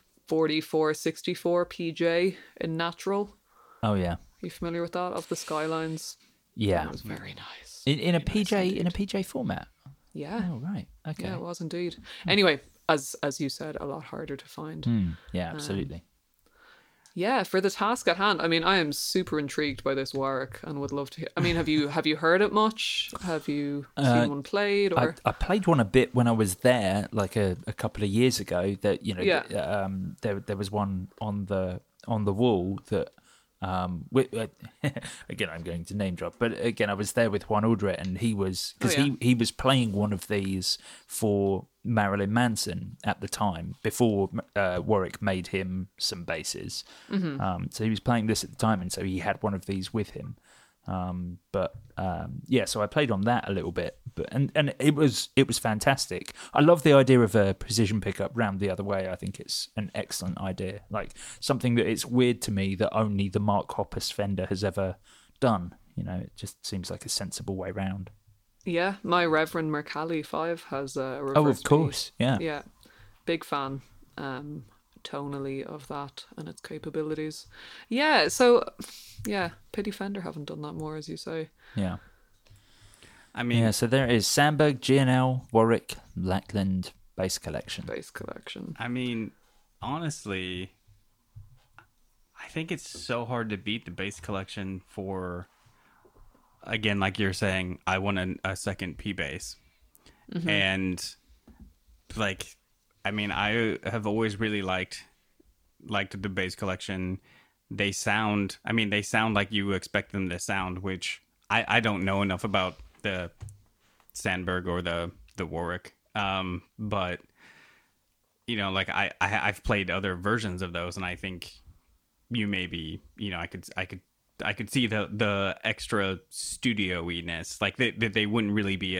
S5: 4464 PJ in natural.
S3: Oh yeah.
S5: Are you familiar with that, of the Skylines?
S3: Yeah,
S5: it was very nice.
S3: In a PJ format.
S5: Yeah.
S3: Oh, right. Okay.
S5: Yeah, it was indeed. Anyway, as you said, a lot harder to find.
S3: Yeah, absolutely.
S5: For the task at hand, I mean, I am super intrigued by this Warwick and would love to hear. I mean, have you heard it much? Have you seen one played? Or
S3: I played one a bit when I was there, like a couple of years ago. That there was one on the wall that. Again, I'm going to name drop, but again, I was there with Juan Aldrich, and he was he was playing one of these for Marilyn Manson at the time before Warwick made him some basses. So he was playing this at the time, and so he had one of these with him. So I played on that a little bit, and it was fantastic. I love the idea of a precision pickup round the other way. I think it's an excellent idea, like something that it's weird to me that only the Mark Hoppus Fender has ever done. It just seems like a sensible way round.
S5: Yeah, my Reverend Mercalli 5 has a reverse.
S3: Oh, of course,
S5: yeah, big fan. tonally of that and its capabilities. Yeah, so yeah, pity Fender haven't done that more, as you say.
S3: Yeah.
S4: I mean,
S3: Yeah, so there is Sandberg, G&L, Warwick, Lackland, Bass Collection.
S5: Bass Collection.
S4: I mean, honestly, I think it's so hard to beat the Bass Collection for, again, like you're saying, I want a second P bass.
S5: Mm-hmm.
S4: And like, I mean, I have always really liked the Bass Collection. They sound like you expect them to sound, which I don't know enough about the Sandberg or the Warwick. But you know, like I've played other versions of those, and I think you maybe, you know, I could see the extra studio-iness, like they wouldn't really be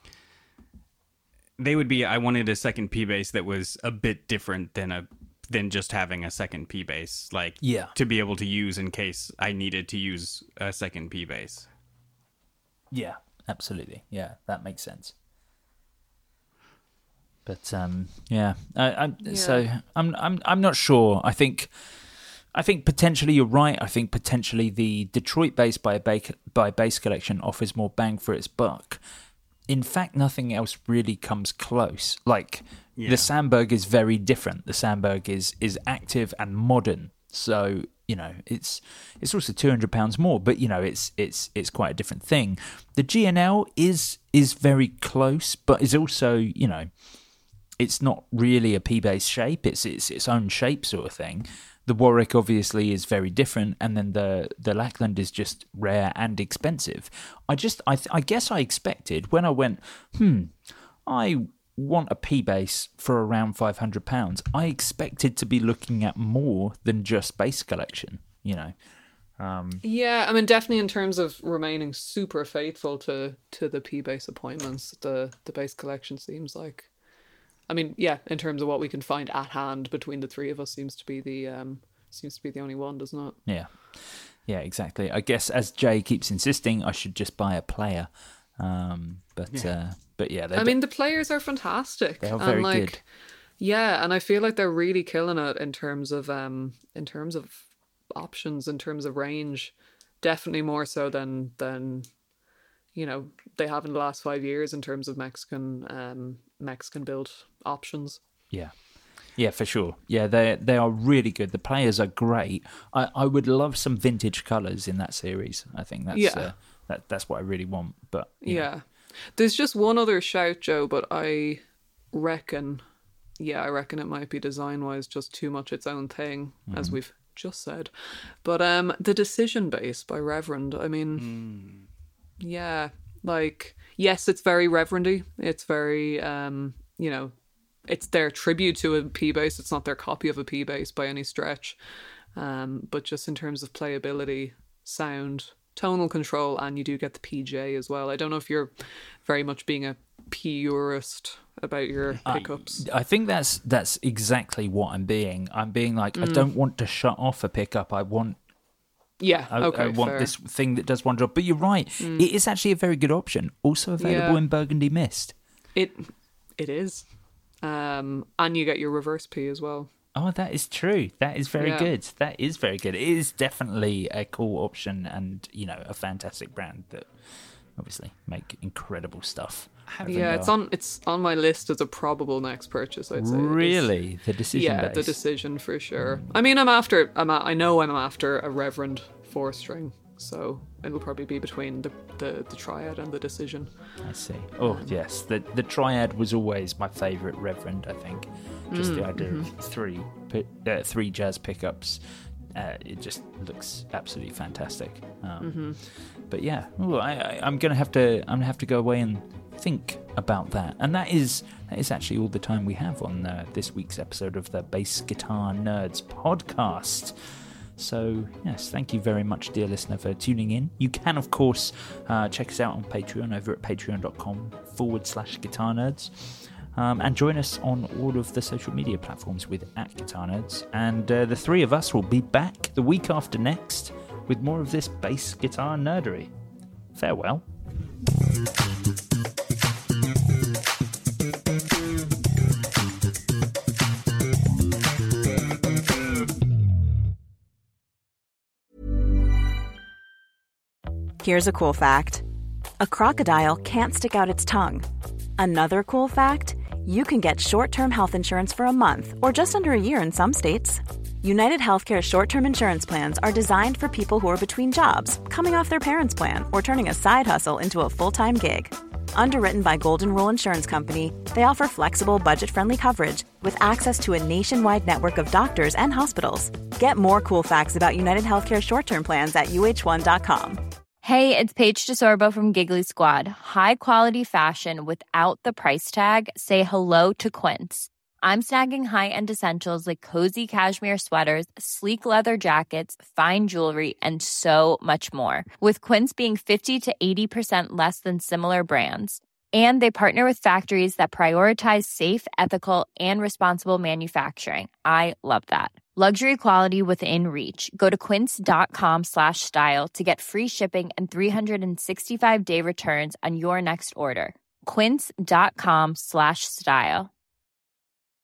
S4: I wanted a second P bass that was a bit different than just having a second P bass, like,
S3: yeah,
S4: to be able to use in case I needed to use a second P bass.
S3: Yeah, absolutely. Yeah, that makes sense. But yeah, so I'm not sure. I think potentially you're right. I think potentially the Detroit bass by Bass Collection offers more bang for its buck. In fact, nothing else really comes close. Like, the Sandberg is very different. The Sandberg is active and modern. So, you know, it's also £200 more, but, you know, it's quite a different thing. The G&L is very close, but is also, you know, it's not really a P-bass shape. It's its own shape sort of thing. The Warwick obviously is very different, and then the Lackland is just rare and expensive. I guess I expected when I went, I want a P-bass for around £500. I expected to be looking at more than just Bass Collection, you know.
S5: Yeah, I mean, definitely in terms of remaining super faithful to the P-bass appointments, the Bass Collection seems like, I mean, yeah, in terms of what we can find at hand between the three of us, seems to be the only one, doesn't it?
S3: Yeah, exactly. I guess, as Jay keeps insisting, I should just buy a player. But yeah,
S5: I mean, the players are fantastic.
S3: They are very good.
S5: Yeah, and I feel like they're really killing it in terms of options, in terms of range. Definitely more so than you know, they have in the last 5 years in terms of Mexican built options.
S3: Yeah, for sure. Yeah, they are really good. The players are great. I would love some vintage colours in that series. I think that's what I really want. But
S5: yeah, there's just one other shout, Joe. But I reckon it might be design wise just too much its own thing, as we've just said. But the Decision bass by Reverend. I mean, yeah, like, yes, it's very Reverendy. It's very you know, it's their tribute to a P bass. It's not their copy of a P bass by any stretch. But just in terms of playability, sound, tonal control, and you do get the PJ as well. I don't know if you're very much being a purist about your pickups.
S3: I think that's exactly what I'm being. I'm being like, I don't want to shut off a pickup. I want I want this thing that does one job. But you're right. It is actually a very good option. Also available in Burgundy Mist.
S5: It is. And you get your reverse P as well.
S3: Oh, that is true. That is very good. That is very good. It is definitely a cool option, and, you know, a fantastic brand that obviously make incredible stuff.
S5: Yeah, it's on my list as a probable next purchase, I'd say.
S3: Really? The Decision
S5: Yeah,
S3: base.
S5: the Decision for sure. I mean, I know I'm after a Reverend 4-string, so it'll probably be between the Triad and the Decision.
S3: I see. Oh, yes. The Triad was always my favourite Reverend, I think. Just the idea of three jazz pickups. It just looks absolutely fantastic. But yeah, I'm gonna have to go away and think about that. And that is actually all the time we have on this week's episode of the Bass Guitar Nerds podcast. So, yes, thank you very much, dear listener, for tuning in. You can, of course, check us out on Patreon over at patreon.com/guitarnerds. And join us on all of the social media platforms with @GuitarNerds. And the three of us will be back the week after next with more of this bass guitar nerdery. Farewell.
S10: Here's a cool fact. A crocodile can't stick out its tongue. Another cool fact, you can get short-term health insurance for a month or just under a year in some states. United Healthcare short-term insurance plans are designed for people who are between jobs, coming off their parents' plan, or turning a side hustle into a full-time gig. Underwritten by Golden Rule Insurance Company, they offer flexible, budget-friendly coverage with access to a nationwide network of doctors and hospitals. Get more cool facts about United Healthcare short-term plans at uh1.com.
S11: Hey, it's Paige DeSorbo from Giggly Squad. High quality fashion without the price tag. Say hello to Quince. I'm snagging high-end essentials like cozy cashmere sweaters, sleek leather jackets, fine jewelry, and so much more. With Quince being 50 to 80% less than similar brands. And they partner with factories that prioritize safe, ethical, and responsible manufacturing. I love that. Luxury quality within reach. Go to quince.com/style to get free shipping and 365-day returns on your next order. Quince.com/style.